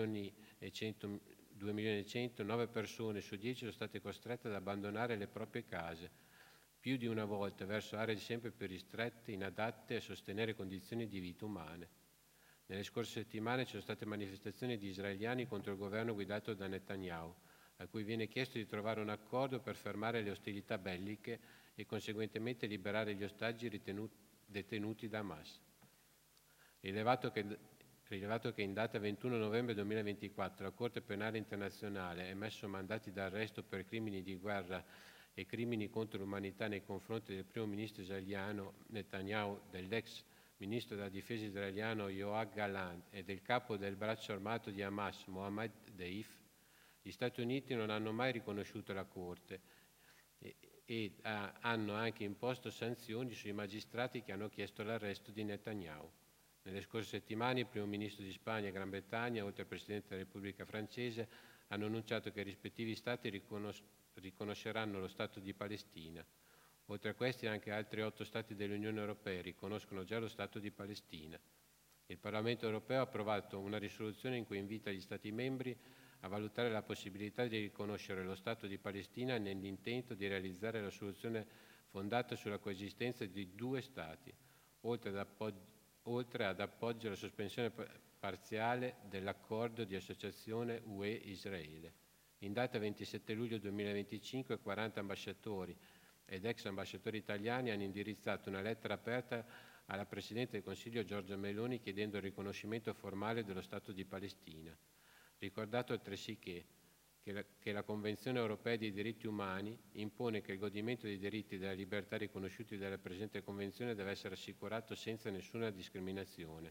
2.100.000, 9 persone su 10 sono state costrette ad abbandonare le proprie case, più di una volta verso aree sempre più ristrette, inadatte a sostenere condizioni di vita umane. Nelle scorse settimane ci sono state manifestazioni di israeliani contro il governo guidato da Netanyahu, a cui viene chiesto di trovare un accordo per fermare le ostilità belliche e conseguentemente liberare gli ostaggi detenuti da Hamas. Rilevato che in data 21 novembre 2024 la Corte Penale Internazionale ha emesso mandati d'arresto per crimini di guerra e crimini contro l'umanità nei confronti del primo ministro israeliano Netanyahu, dell'ex ministro della difesa israeliano Yoav Gallant e del capo del braccio armato di Hamas Mohammad Deif, gli Stati Uniti non hanno mai riconosciuto la Corte e hanno anche imposto sanzioni sui magistrati che hanno chiesto l'arresto di Netanyahu. Nelle scorse settimane il primo ministro di Spagna e Gran Bretagna, oltre al Presidente della Repubblica francese, hanno annunciato che i rispettivi Stati riconosceranno lo Stato di Palestina. Oltre a questi anche altri 8 Stati dell'Unione Europea riconoscono già lo Stato di Palestina. Il Parlamento Europeo ha approvato una risoluzione in cui invita gli Stati membri a valutare la possibilità di riconoscere lo Stato di Palestina nell'intento di realizzare la soluzione fondata sulla coesistenza di 2 Stati, oltre ad appoggio alla sospensione parziale dell'accordo di associazione UE-Israele. In data 27 luglio 2025 40 ambasciatori ed ex ambasciatori italiani hanno indirizzato una lettera aperta alla Presidente del Consiglio Giorgia Meloni chiedendo il riconoscimento formale dello Stato di Palestina. Ricordato altresì che la Convenzione europea dei diritti umani impone che il godimento dei diritti e della libertà riconosciuti dalla presente Convenzione deve essere assicurato senza nessuna discriminazione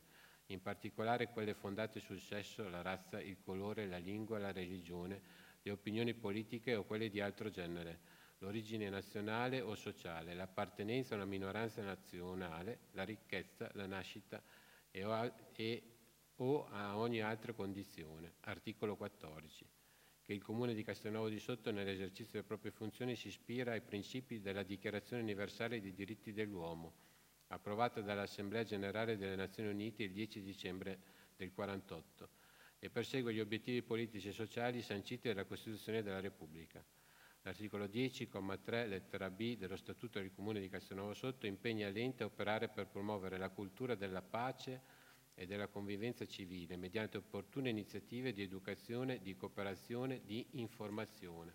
in particolare quelle fondate sul sesso, la razza, il colore, la lingua, la religione, le opinioni politiche o quelle di altro genere, l'origine nazionale o sociale, l'appartenenza a una minoranza nazionale, la ricchezza, la nascita o a ogni altra condizione. Articolo 14. Che il Comune di Castelnuovo di Sotto, nell'esercizio delle proprie funzioni, si ispira ai principi della Dichiarazione universale dei diritti dell'uomo, approvata dall'Assemblea Generale delle Nazioni Unite il 10 dicembre del 1948, e persegue gli obiettivi politici e sociali sanciti dalla Costituzione della Repubblica. L'articolo 10, comma 3, lettera B dello Statuto del Comune di Castelnuovo Sotto impegna l'ente a operare per promuovere la cultura della pace e della convivenza civile mediante opportune iniziative di educazione, di cooperazione, di informazione.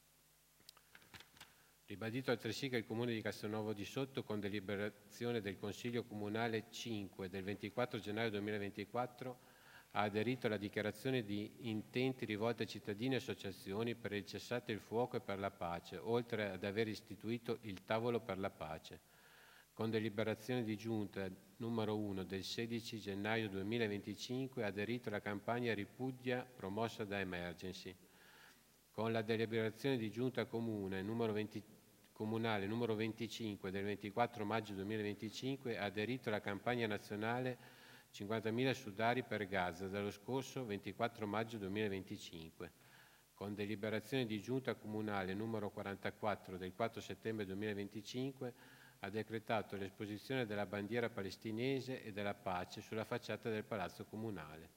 Ribadito altresì che il Comune di Castelnuovo di Sotto, con deliberazione del Consiglio Comunale 5 del 24 gennaio 2024, ha aderito alla dichiarazione di intenti rivolte a cittadini e associazioni per il cessate il fuoco e per la pace, oltre ad aver istituito il tavolo per la pace. Con deliberazione di Giunta numero 1 del 16 gennaio 2025 ha aderito alla campagna Ripudia promossa da Emergency. Con la deliberazione di Giunta Comunale numero 25 del 24 maggio 2025 ha aderito alla campagna nazionale 50.000 sudari per Gaza dallo scorso 24 maggio 2025. Con deliberazione di Giunta Comunale numero 44 del 4 settembre 2025 ha decretato l'esposizione della bandiera palestinese e della pace sulla facciata del Palazzo Comunale.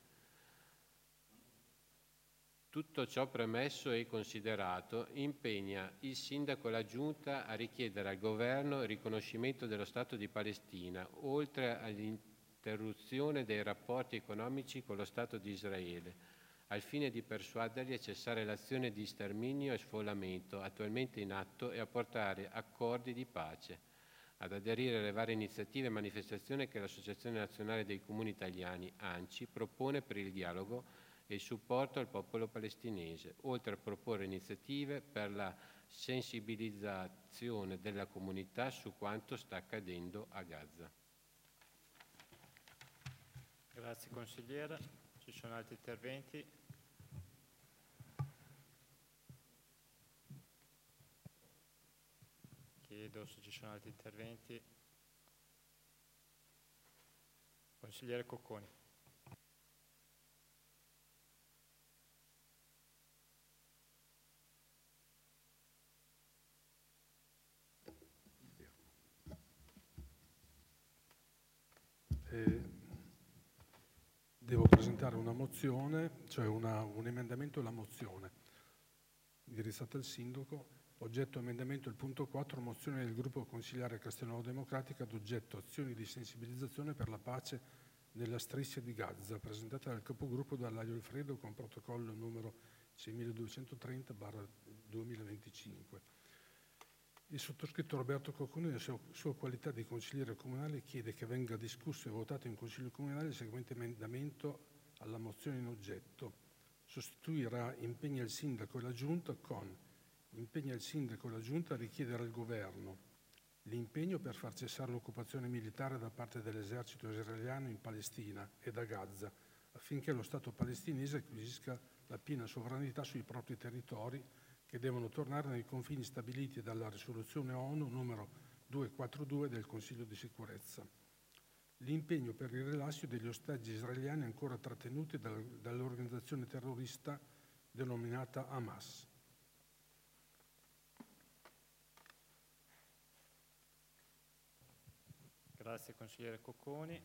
Tutto ciò premesso e considerato, impegna il Sindaco e la Giunta a richiedere al Governo il riconoscimento dello Stato di Palestina, oltre all'interruzione dei rapporti economici con lo Stato di Israele, al fine di persuaderli a cessare l'azione di sterminio e sfollamento attualmente in atto e a portare accordi di pace, ad aderire alle varie iniziative e manifestazioni che l'Associazione Nazionale dei Comuni Italiani, ANCI, propone per il dialogo e il supporto al popolo palestinese, oltre a proporre iniziative per la sensibilizzazione della comunità su quanto sta accadendo a Gaza. Grazie consigliere. Ci sono altri interventi? Chiedo se ci sono altri interventi. Consigliere Cocconi. Devo presentare una mozione, cioè un emendamento alla mozione indirizzata al Sindaco. Oggetto emendamento il punto 4, mozione del gruppo consigliare Castelnuovo Democratica ad oggetto azioni di sensibilizzazione per la pace nella striscia di Gaza, presentata dal capogruppo Dallaglio Alfredo con protocollo numero 6230/2025. Il sottoscritto Roberto Cocconi, nella sua qualità di consigliere comunale, chiede che venga discusso e votato in Consiglio Comunale il seguente emendamento alla mozione in oggetto. Sostituirà impegna il Sindaco e la Giunta con impegna il Sindaco e la Giunta a richiedere al Governo l'impegno per far cessare l'occupazione militare da parte dell'esercito israeliano in Palestina e da Gaza, affinché lo Stato palestinese acquisisca la piena sovranità sui propri territori, che devono tornare nei confini stabiliti dalla risoluzione ONU numero 242 del Consiglio di sicurezza. L'impegno per il rilascio degli ostaggi israeliani ancora trattenuti dall'organizzazione terrorista denominata Hamas. Grazie consigliere Cocconi.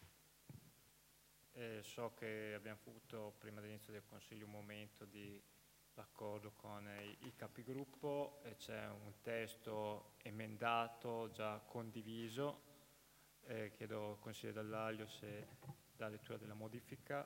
So che abbiamo avuto prima dell'inizio del Consiglio un momento di d'accordo con i capigruppo e c'è un testo emendato già condiviso. Chiedo al consigliere Dallaglio se dà lettura della modifica.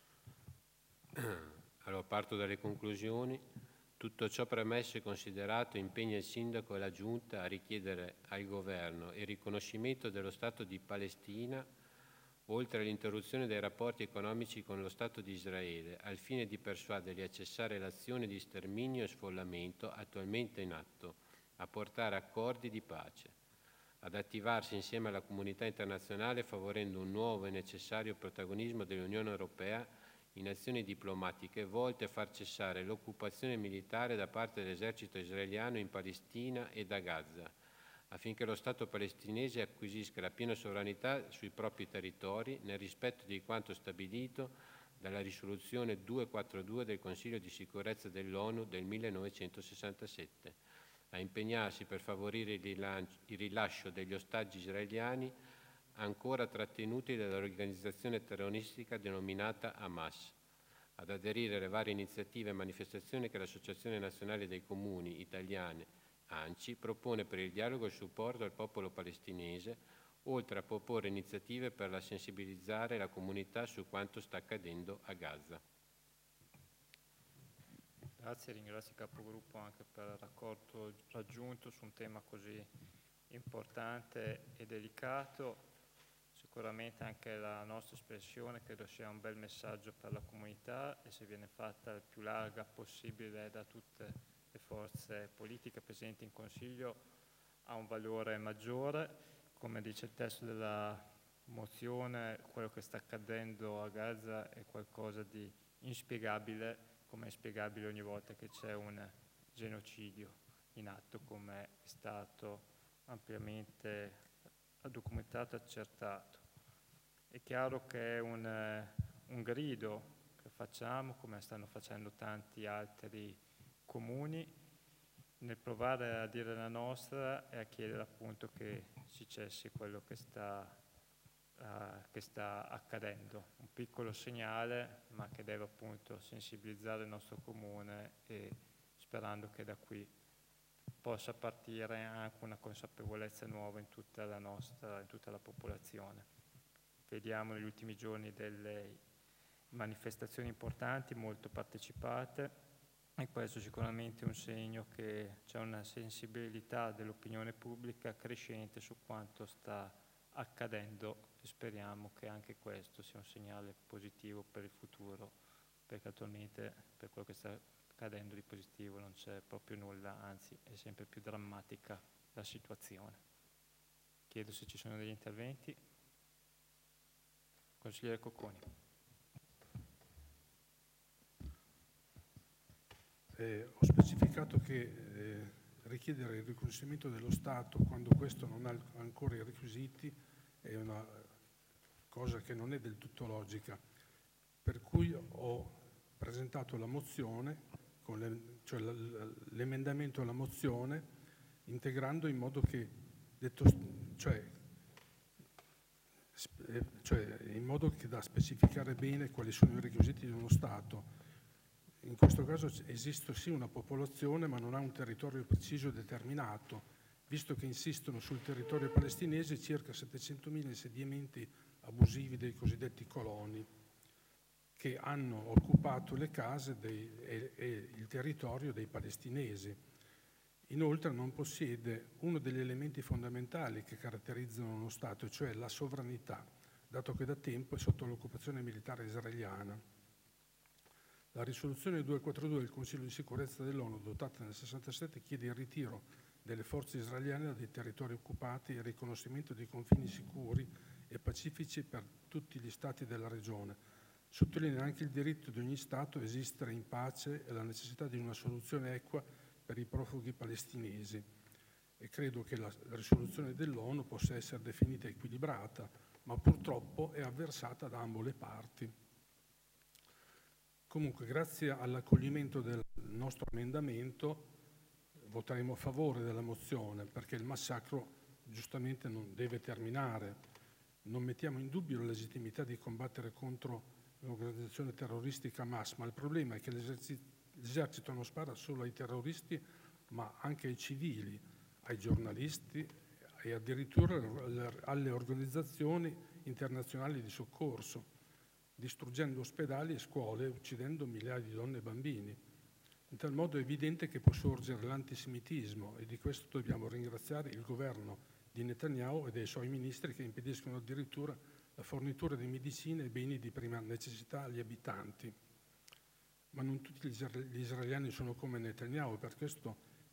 Allora, parto dalle conclusioni. Tutto ciò premesso e considerato, impegna il Sindaco e la Giunta a richiedere al Governo il riconoscimento dello Stato di Palestina, oltre all'interruzione dei rapporti economici con lo Stato di Israele, al fine di persuaderli a cessare l'azione di sterminio e sfollamento attualmente in atto, a portare accordi di pace, ad attivarsi insieme alla comunità internazionale favorendo un nuovo e necessario protagonismo dell'Unione Europea in azioni diplomatiche volte a far cessare l'occupazione militare da parte dell'esercito israeliano in Palestina e da Gaza, affinché lo Stato palestinese acquisisca la piena sovranità sui propri territori nel rispetto di quanto stabilito dalla risoluzione 242 del Consiglio di sicurezza dell'ONU del 1967, a impegnarsi per favorire il rilascio degli ostaggi israeliani ancora trattenuti dall'organizzazione terroristica denominata Hamas, ad aderire alle varie iniziative e manifestazioni che l'Associazione Nazionale dei Comuni Italiani, ANCI, propone per il dialogo e il supporto al popolo palestinese, oltre a proporre iniziative per sensibilizzare la comunità su quanto sta accadendo a Gaza. Grazie, ringrazio il capogruppo anche per il raccordo raggiunto su un tema così importante e delicato. Sicuramente anche la nostra espressione credo sia un bel messaggio per la comunità e se viene fatta il più larga possibile da tutte le forze politiche presenti in Consiglio ha un valore maggiore. Come dice il testo della mozione, quello che sta accadendo a Gaza è qualcosa di inspiegabile, come è inspiegabile ogni volta che c'è un genocidio in atto, come è stato ampiamente documentato e accertato. È chiaro che è un grido che facciamo, come stanno facendo tanti altri comuni, nel provare a dire la nostra e a chiedere appunto che si cessi quello che sta accadendo. Un piccolo segnale, ma che deve appunto sensibilizzare il nostro comune e sperando che da qui possa partire anche una consapevolezza nuova in tutta la popolazione. Vediamo negli ultimi giorni delle manifestazioni importanti, molto partecipate, e questo sicuramente è un segno che c'è una sensibilità dell'opinione pubblica crescente su quanto sta accadendo e speriamo che anche questo sia un segnale positivo per il futuro, perché attualmente per quello che sta accadendo di positivo non c'è proprio nulla, anzi è sempre più drammatica la situazione. Chiedo se ci sono degli interventi. Consigliere Cocconi. Ho specificato che richiedere il riconoscimento dello Stato quando questo non ha ancora i requisiti è una cosa che non è del tutto logica, per cui ho presentato la mozione, cioè l'emendamento alla mozione, integrando in modo che, in modo che da specificare bene quali sono i requisiti di uno Stato. In questo caso esiste sì una popolazione, ma non ha un territorio preciso e determinato, visto che insistono sul territorio palestinese circa 700.000 insediamenti abusivi dei cosiddetti coloni, che hanno occupato le case e il territorio dei palestinesi. Inoltre non possiede uno degli elementi fondamentali che caratterizzano uno Stato, cioè la sovranità, dato che da tempo è sotto l'occupazione militare israeliana. La risoluzione 242 del Consiglio di sicurezza dell'ONU, adottata nel 1967, chiede il ritiro delle forze israeliane dai territori occupati e il riconoscimento di confini sicuri e pacifici per tutti gli Stati della regione. Sottolinea anche il diritto di ogni Stato a esistere in pace e la necessità di una soluzione equa per i profughi palestinesi. E credo che la risoluzione dell'ONU possa essere definita equilibrata, ma purtroppo è avversata da ambo le parti. Comunque, grazie all'accoglimento del nostro emendamento, voteremo a favore della mozione, perché il massacro giustamente non deve terminare. Non mettiamo in dubbio la legittimità di combattere contro l'organizzazione terroristica Hamas, ma il problema è che l'esercito non spara solo ai terroristi, ma anche ai civili, ai giornalisti e addirittura alle organizzazioni internazionali di soccorso, distruggendo ospedali e scuole e uccidendo migliaia di donne e bambini. In tal modo è evidente che può sorgere l'antisemitismo e di questo dobbiamo ringraziare il governo di Netanyahu e dei suoi ministri che impediscono addirittura la fornitura di medicine e beni di prima necessità agli abitanti. Ma non tutti gli israeliani sono come Netanyahu e per questo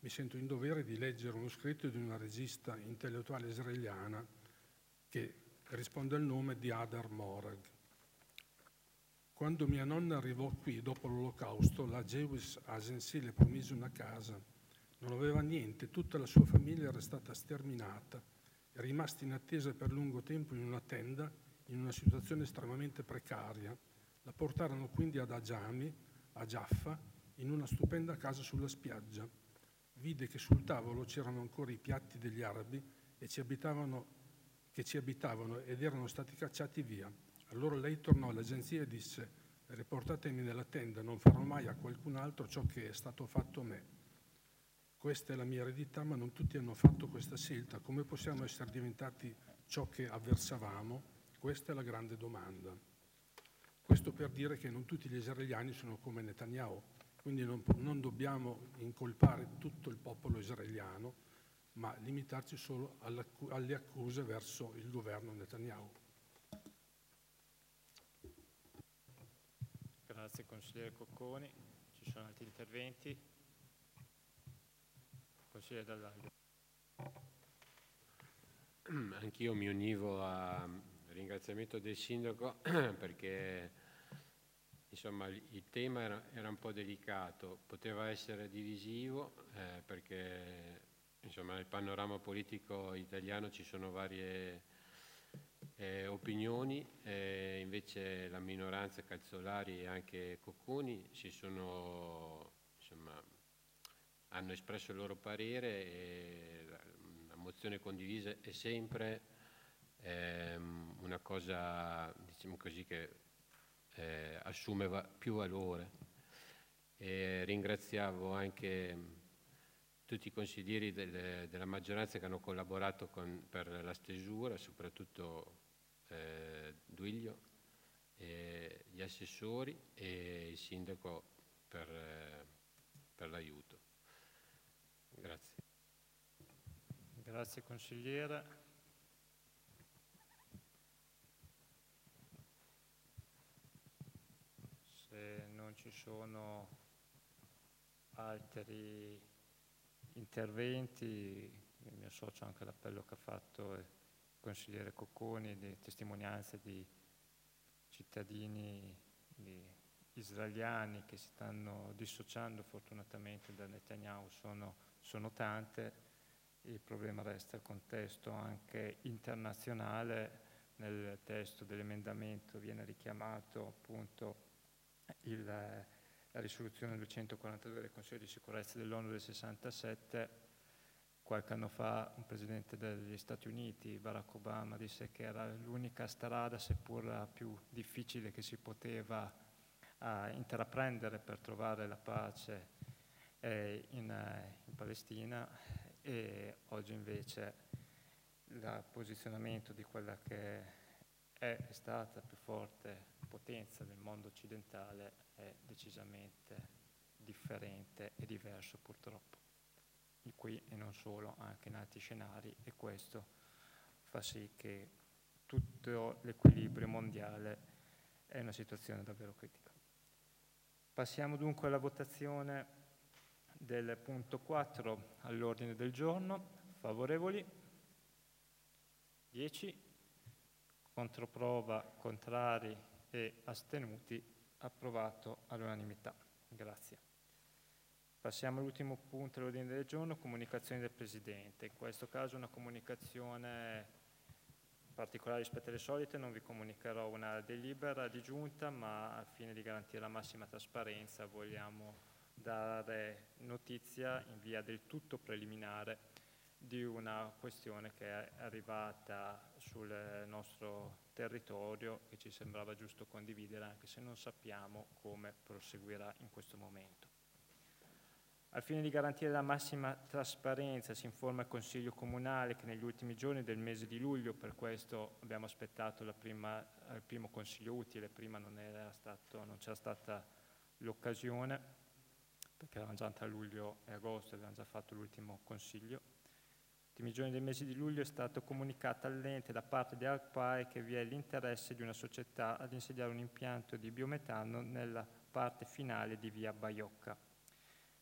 mi sento in dovere di leggere uno scritto di una regista intellettuale israeliana che risponde al nome di Hadar Morag. Quando mia nonna arrivò qui dopo l'Olocausto, la Jewish Agency le promise una casa. Non aveva niente, tutta la sua famiglia era stata sterminata. È rimasta in attesa per lungo tempo in una tenda, in una situazione estremamente precaria. La portarono quindi ad Ajami, a Jaffa, in una stupenda casa sulla spiaggia. Vide che sul tavolo c'erano ancora i piatti degli arabi che ci abitavano ed erano stati cacciati via. Allora lei tornò all'agenzia e disse: riportatemi nella tenda, non farò mai a qualcun altro ciò che è stato fatto a me. Questa è la mia eredità, ma non tutti hanno fatto questa scelta. Come possiamo essere diventati ciò che avversavamo? Questa è la grande domanda. Questo per dire che non tutti gli israeliani sono come Netanyahu, quindi non dobbiamo incolpare tutto il popolo israeliano, ma limitarci solo alle accuse verso il governo Netanyahu. Grazie consigliere Cocconi. Ci sono altri interventi? Consigliere Dall'Aglio. Anch'io mi univo al ringraziamento del sindaco perché insomma il tema era un po' delicato, poteva essere divisivo perché insomma nel panorama politico italiano ci sono varie opinioni, invece la minoranza, Calzolari e anche Cocconi hanno espresso il loro parere e la mozione condivisa è sempre una cosa, diciamo così, che assume più valore. Ringraziavo anche tutti i consiglieri della maggioranza che hanno collaborato per la stesura, soprattutto Duilio, gli assessori e il sindaco per l'aiuto. Grazie. Grazie consigliere. Se non ci sono altri interventi, mi associo anche all'appello che ha fatto il consigliere Cocconi di testimonianze di cittadini israeliani che si stanno dissociando fortunatamente da Netanyahu, sono tante. Il problema resta il contesto anche internazionale. Nel testo dell'emendamento viene richiamato appunto la risoluzione 242 del Consiglio di sicurezza dell'ONU del 67. Qualche anno fa un presidente degli Stati Uniti, Barack Obama, disse che era l'unica strada, seppur la più difficile, che si poteva intraprendere per trovare la pace in Palestina, e oggi invece il posizionamento di quella che è stata la più forte potenza del mondo occidentale è decisamente differente e diverso purtroppo, qui e non solo, anche in altri scenari, e questo fa sì che tutto l'equilibrio mondiale è una situazione davvero critica. Passiamo dunque alla votazione del punto 4 all'ordine del giorno. Favorevoli? 10. Controprova, contrari e astenuti? Approvato all'unanimità. Grazie. Passiamo all'ultimo punto all'ordine del giorno, comunicazioni del Presidente. In questo caso una comunicazione particolare rispetto alle solite, non vi comunicherò una delibera di giunta, ma al fine di garantire la massima trasparenza vogliamo dare notizia in via del tutto preliminare di una questione che è arrivata sul nostro territorio e ci sembrava giusto condividere, anche se non sappiamo come proseguirà in questo momento. Al fine di garantire la massima trasparenza si informa il Consiglio Comunale che negli ultimi giorni del mese di luglio, per questo abbiamo aspettato il primo Consiglio utile, prima non c'era stata l'occasione, perché eravamo già tra luglio e agosto, avevamo già fatto l'ultimo Consiglio. Negli ultimi giorni del mese di luglio è stato comunicato all'ente da parte di Alpai che vi è l'interesse di una società ad insediare un impianto di biometano nella parte finale di via Baiocca.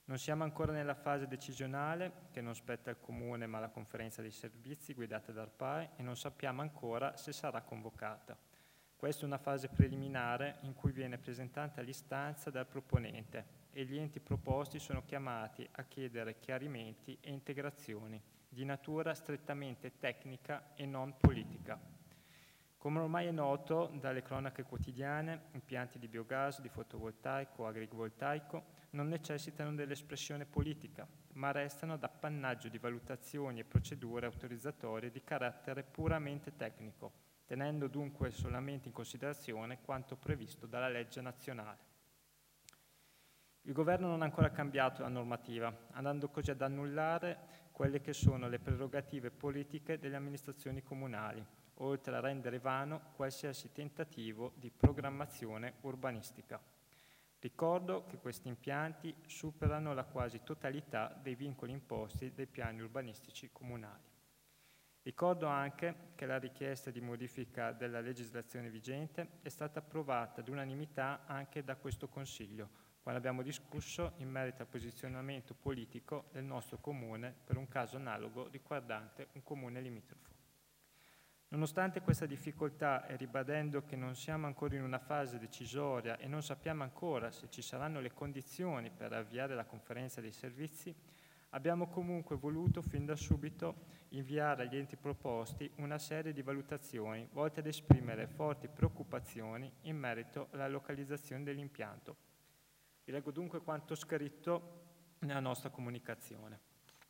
Non siamo ancora nella fase decisionale, che non spetta al Comune ma alla Conferenza dei Servizi guidata da ARPAE, e non sappiamo ancora se sarà convocata. Questa è una fase preliminare in cui viene presentata l'istanza dal proponente e gli enti proposti sono chiamati a chiedere chiarimenti e integrazioni di natura strettamente tecnica e non politica. Come ormai è noto dalle cronache quotidiane, impianti di biogas, di fotovoltaico o agrivoltaico non necessitano dell'espressione politica, ma restano d'appannaggio di valutazioni e procedure autorizzatorie di carattere puramente tecnico, tenendo dunque solamente in considerazione quanto previsto dalla legge nazionale. Il Governo non ha ancora cambiato la normativa, andando così ad annullare quelle che sono le prerogative politiche delle amministrazioni comunali, oltre a rendere vano qualsiasi tentativo di programmazione urbanistica. Ricordo che questi impianti superano la quasi totalità dei vincoli imposti dai piani urbanistici comunali. Ricordo anche che la richiesta di modifica della legislazione vigente è stata approvata all'unanimità anche da questo Consiglio, quando abbiamo discusso in merito al posizionamento politico del nostro Comune per un caso analogo riguardante un comune limitrofo. Nonostante questa difficoltà e ribadendo che non siamo ancora in una fase decisoria e non sappiamo ancora se ci saranno le condizioni per avviare la conferenza dei servizi, abbiamo comunque voluto fin da subito inviare agli enti proposti una serie di valutazioni volte ad esprimere forti preoccupazioni in merito alla localizzazione dell'impianto. Vi leggo dunque quanto scritto nella nostra comunicazione.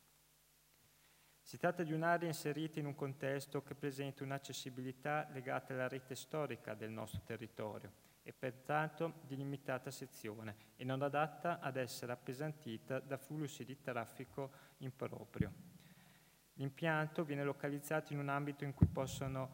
Si tratta di un'area inserita in un contesto che presenta un'accessibilità legata alla rete storica del nostro territorio e pertanto di limitata sezione e non adatta ad essere appesantita da flussi di traffico improprio. L'impianto viene localizzato in un ambito in cui possono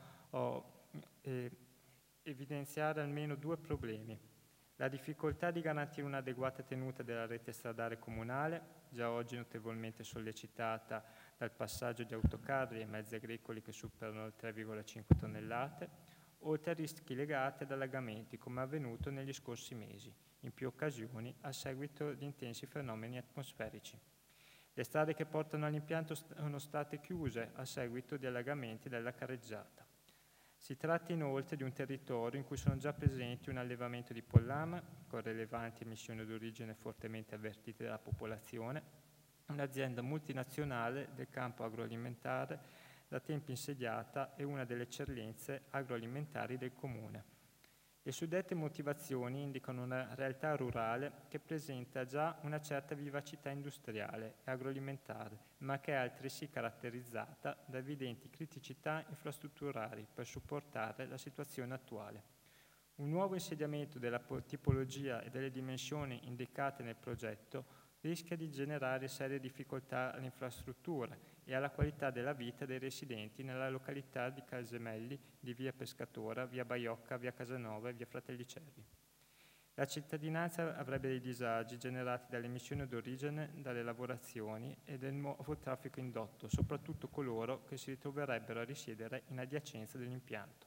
evidenziare almeno due problemi. La difficoltà di garantire un'adeguata tenuta della rete stradale comunale, già oggi notevolmente sollecitata dal passaggio di autocarri e mezzi agricoli che superano le 3,5 tonnellate, oltre a rischi legati ad allagamenti, come è avvenuto negli scorsi mesi, in più occasioni a seguito di intensi fenomeni atmosferici. Le strade che portano all'impianto sono state chiuse a seguito di allagamenti della carreggiata. Si tratta inoltre di un territorio in cui sono già presenti un allevamento di pollame, con rilevanti emissioni d'origine fortemente avvertite dalla popolazione, un'azienda multinazionale del campo agroalimentare da tempo insediata e una delle eccellenze agroalimentari del Comune. Le suddette motivazioni indicano una realtà rurale che presenta già una certa vivacità industriale e agroalimentare, ma che è altresì caratterizzata da evidenti criticità infrastrutturali per supportare la situazione attuale. Un nuovo insediamento della tipologia e delle dimensioni indicate nel progetto rischia di generare serie difficoltà all'infrastruttura e alla qualità della vita dei residenti nella località di Calzemelli, di via Pescatora, via Baiocca, via Casanova e via Fratelli Cervi. La cittadinanza avrebbe dei disagi generati dalle emissioni d'origine, dalle lavorazioni e del nuovo traffico indotto, soprattutto coloro che si ritroverebbero a risiedere in adiacenza dell'impianto.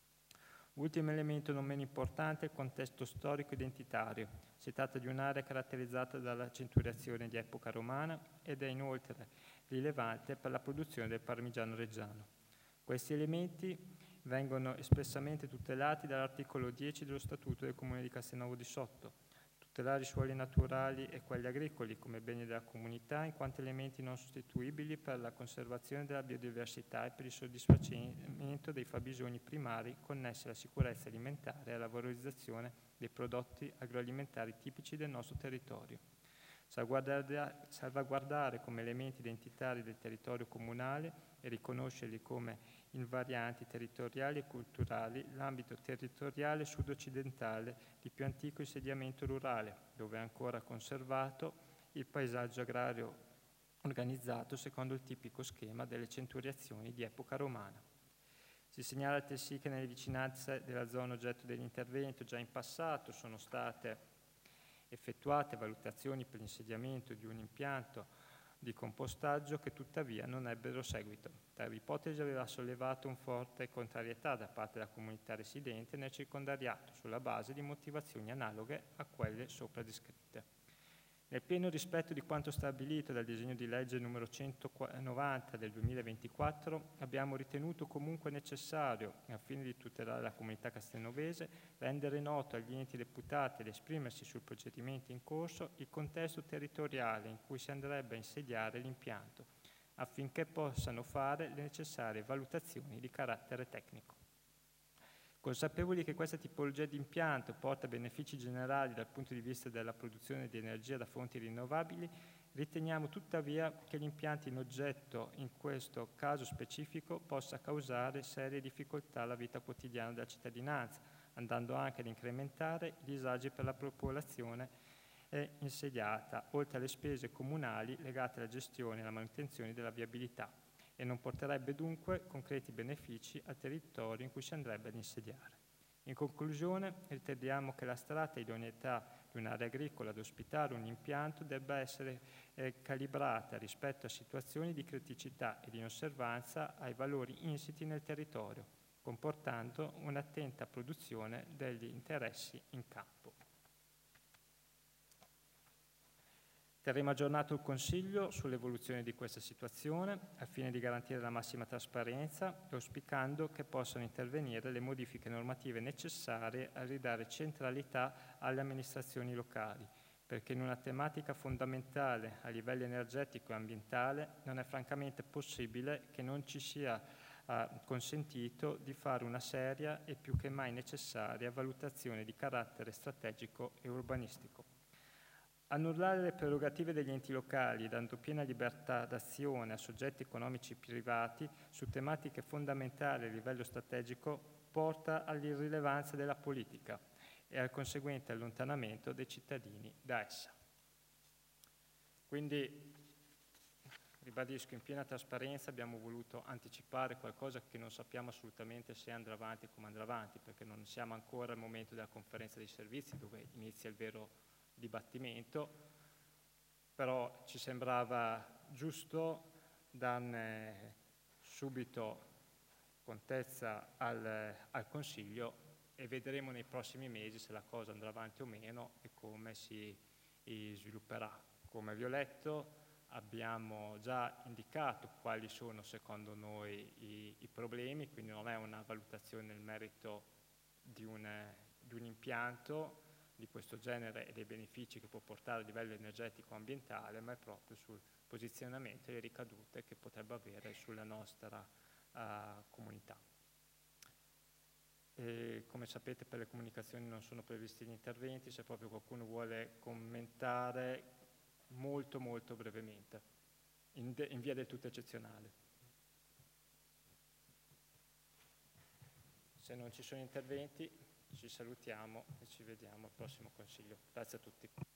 Ultimo elemento non meno importante è il contesto storico-identitario. Si tratta di un'area caratterizzata dalla centuriazione di epoca romana ed è inoltre rilevante per la produzione del parmigiano reggiano. Questi elementi vengono espressamente tutelati dall'articolo 10 dello Statuto del Comune di Castelnuovo di Sotto. Tutelare i suoli naturali e quelli agricoli come beni della comunità in quanto elementi non sostituibili per la conservazione della biodiversità e per il soddisfacimento dei fabbisogni primari connessi alla sicurezza alimentare e alla valorizzazione dei prodotti agroalimentari tipici del nostro territorio. Salvaguardare come elementi identitari del territorio comunale e riconoscerli come invarianti territoriali e culturali l'ambito territoriale sud-occidentale di più antico insediamento rurale, dove è ancora conservato il paesaggio agrario organizzato secondo il tipico schema delle centuriazioni di epoca romana. Si segnala altresì che nelle vicinanze della zona oggetto dell'intervento già in passato sono state effettuate valutazioni per l'insediamento di un impianto di compostaggio che tuttavia non ebbero seguito. Tale ipotesi aveva sollevato un forte contrarietà da parte della comunità residente nel circondariato sulla base di motivazioni analoghe a quelle sopra descritte. Nel pieno rispetto di quanto stabilito dal disegno di legge numero 190 del 2024, abbiamo ritenuto comunque necessario, al fine di tutelare la comunità castelnovese, rendere noto agli enti deputati ed esprimersi sul procedimento in corso il contesto territoriale in cui si andrebbe a insediare l'impianto, affinché possano fare le necessarie valutazioni di carattere tecnico. Consapevoli che questa tipologia di impianto porta benefici generali dal punto di vista della produzione di energia da fonti rinnovabili, riteniamo tuttavia che l'impianto in oggetto in questo caso specifico possa causare serie difficoltà alla vita quotidiana della cittadinanza, andando anche ad incrementare i disagi per la popolazione insediata, oltre alle spese comunali legate alla gestione e alla manutenzione della viabilità, e non porterebbe dunque concreti benefici al territorio in cui si andrebbe ad insediare. In conclusione, riteniamo che la stretta idoneità di un'area agricola ad ospitare un impianto debba essere calibrata rispetto a situazioni di criticità e di inosservanza ai valori insiti nel territorio, comportando un'attenta produzione degli interessi in campo. Terremo aggiornato il Consiglio sull'evoluzione di questa situazione al fine di garantire la massima trasparenza, auspicando che possano intervenire le modifiche normative necessarie a ridare centralità alle amministrazioni locali, perché in una tematica fondamentale a livello energetico e ambientale non è francamente possibile che non ci sia consentito di fare una seria e più che mai necessaria valutazione di carattere strategico e urbanistico. Annullare le prerogative degli enti locali, dando piena libertà d'azione a soggetti economici privati su tematiche fondamentali a livello strategico, porta all'irrilevanza della politica e al conseguente allontanamento dei cittadini da essa. Quindi, ribadisco, in piena trasparenza abbiamo voluto anticipare qualcosa che non sappiamo assolutamente se andrà avanti e come andrà avanti, perché non siamo ancora al momento della conferenza dei servizi dove inizia il vero dibattimento, però ci sembrava giusto darne subito contezza al Consiglio e vedremo nei prossimi mesi se la cosa andrà avanti o meno e come si svilupperà. Come vi ho letto, abbiamo già indicato quali sono secondo noi i problemi, quindi non è una valutazione nel merito di un impianto di questo genere e dei benefici che può portare a livello energetico e ambientale, ma è proprio sul posizionamento e le ricadute che potrebbe avere sulla nostra comunità. E come sapete, per le comunicazioni non sono previsti gli interventi, se proprio qualcuno vuole commentare molto brevemente, in via del tutto eccezionale. Se non ci sono interventi, ci salutiamo e ci vediamo al prossimo Consiglio. Grazie a tutti.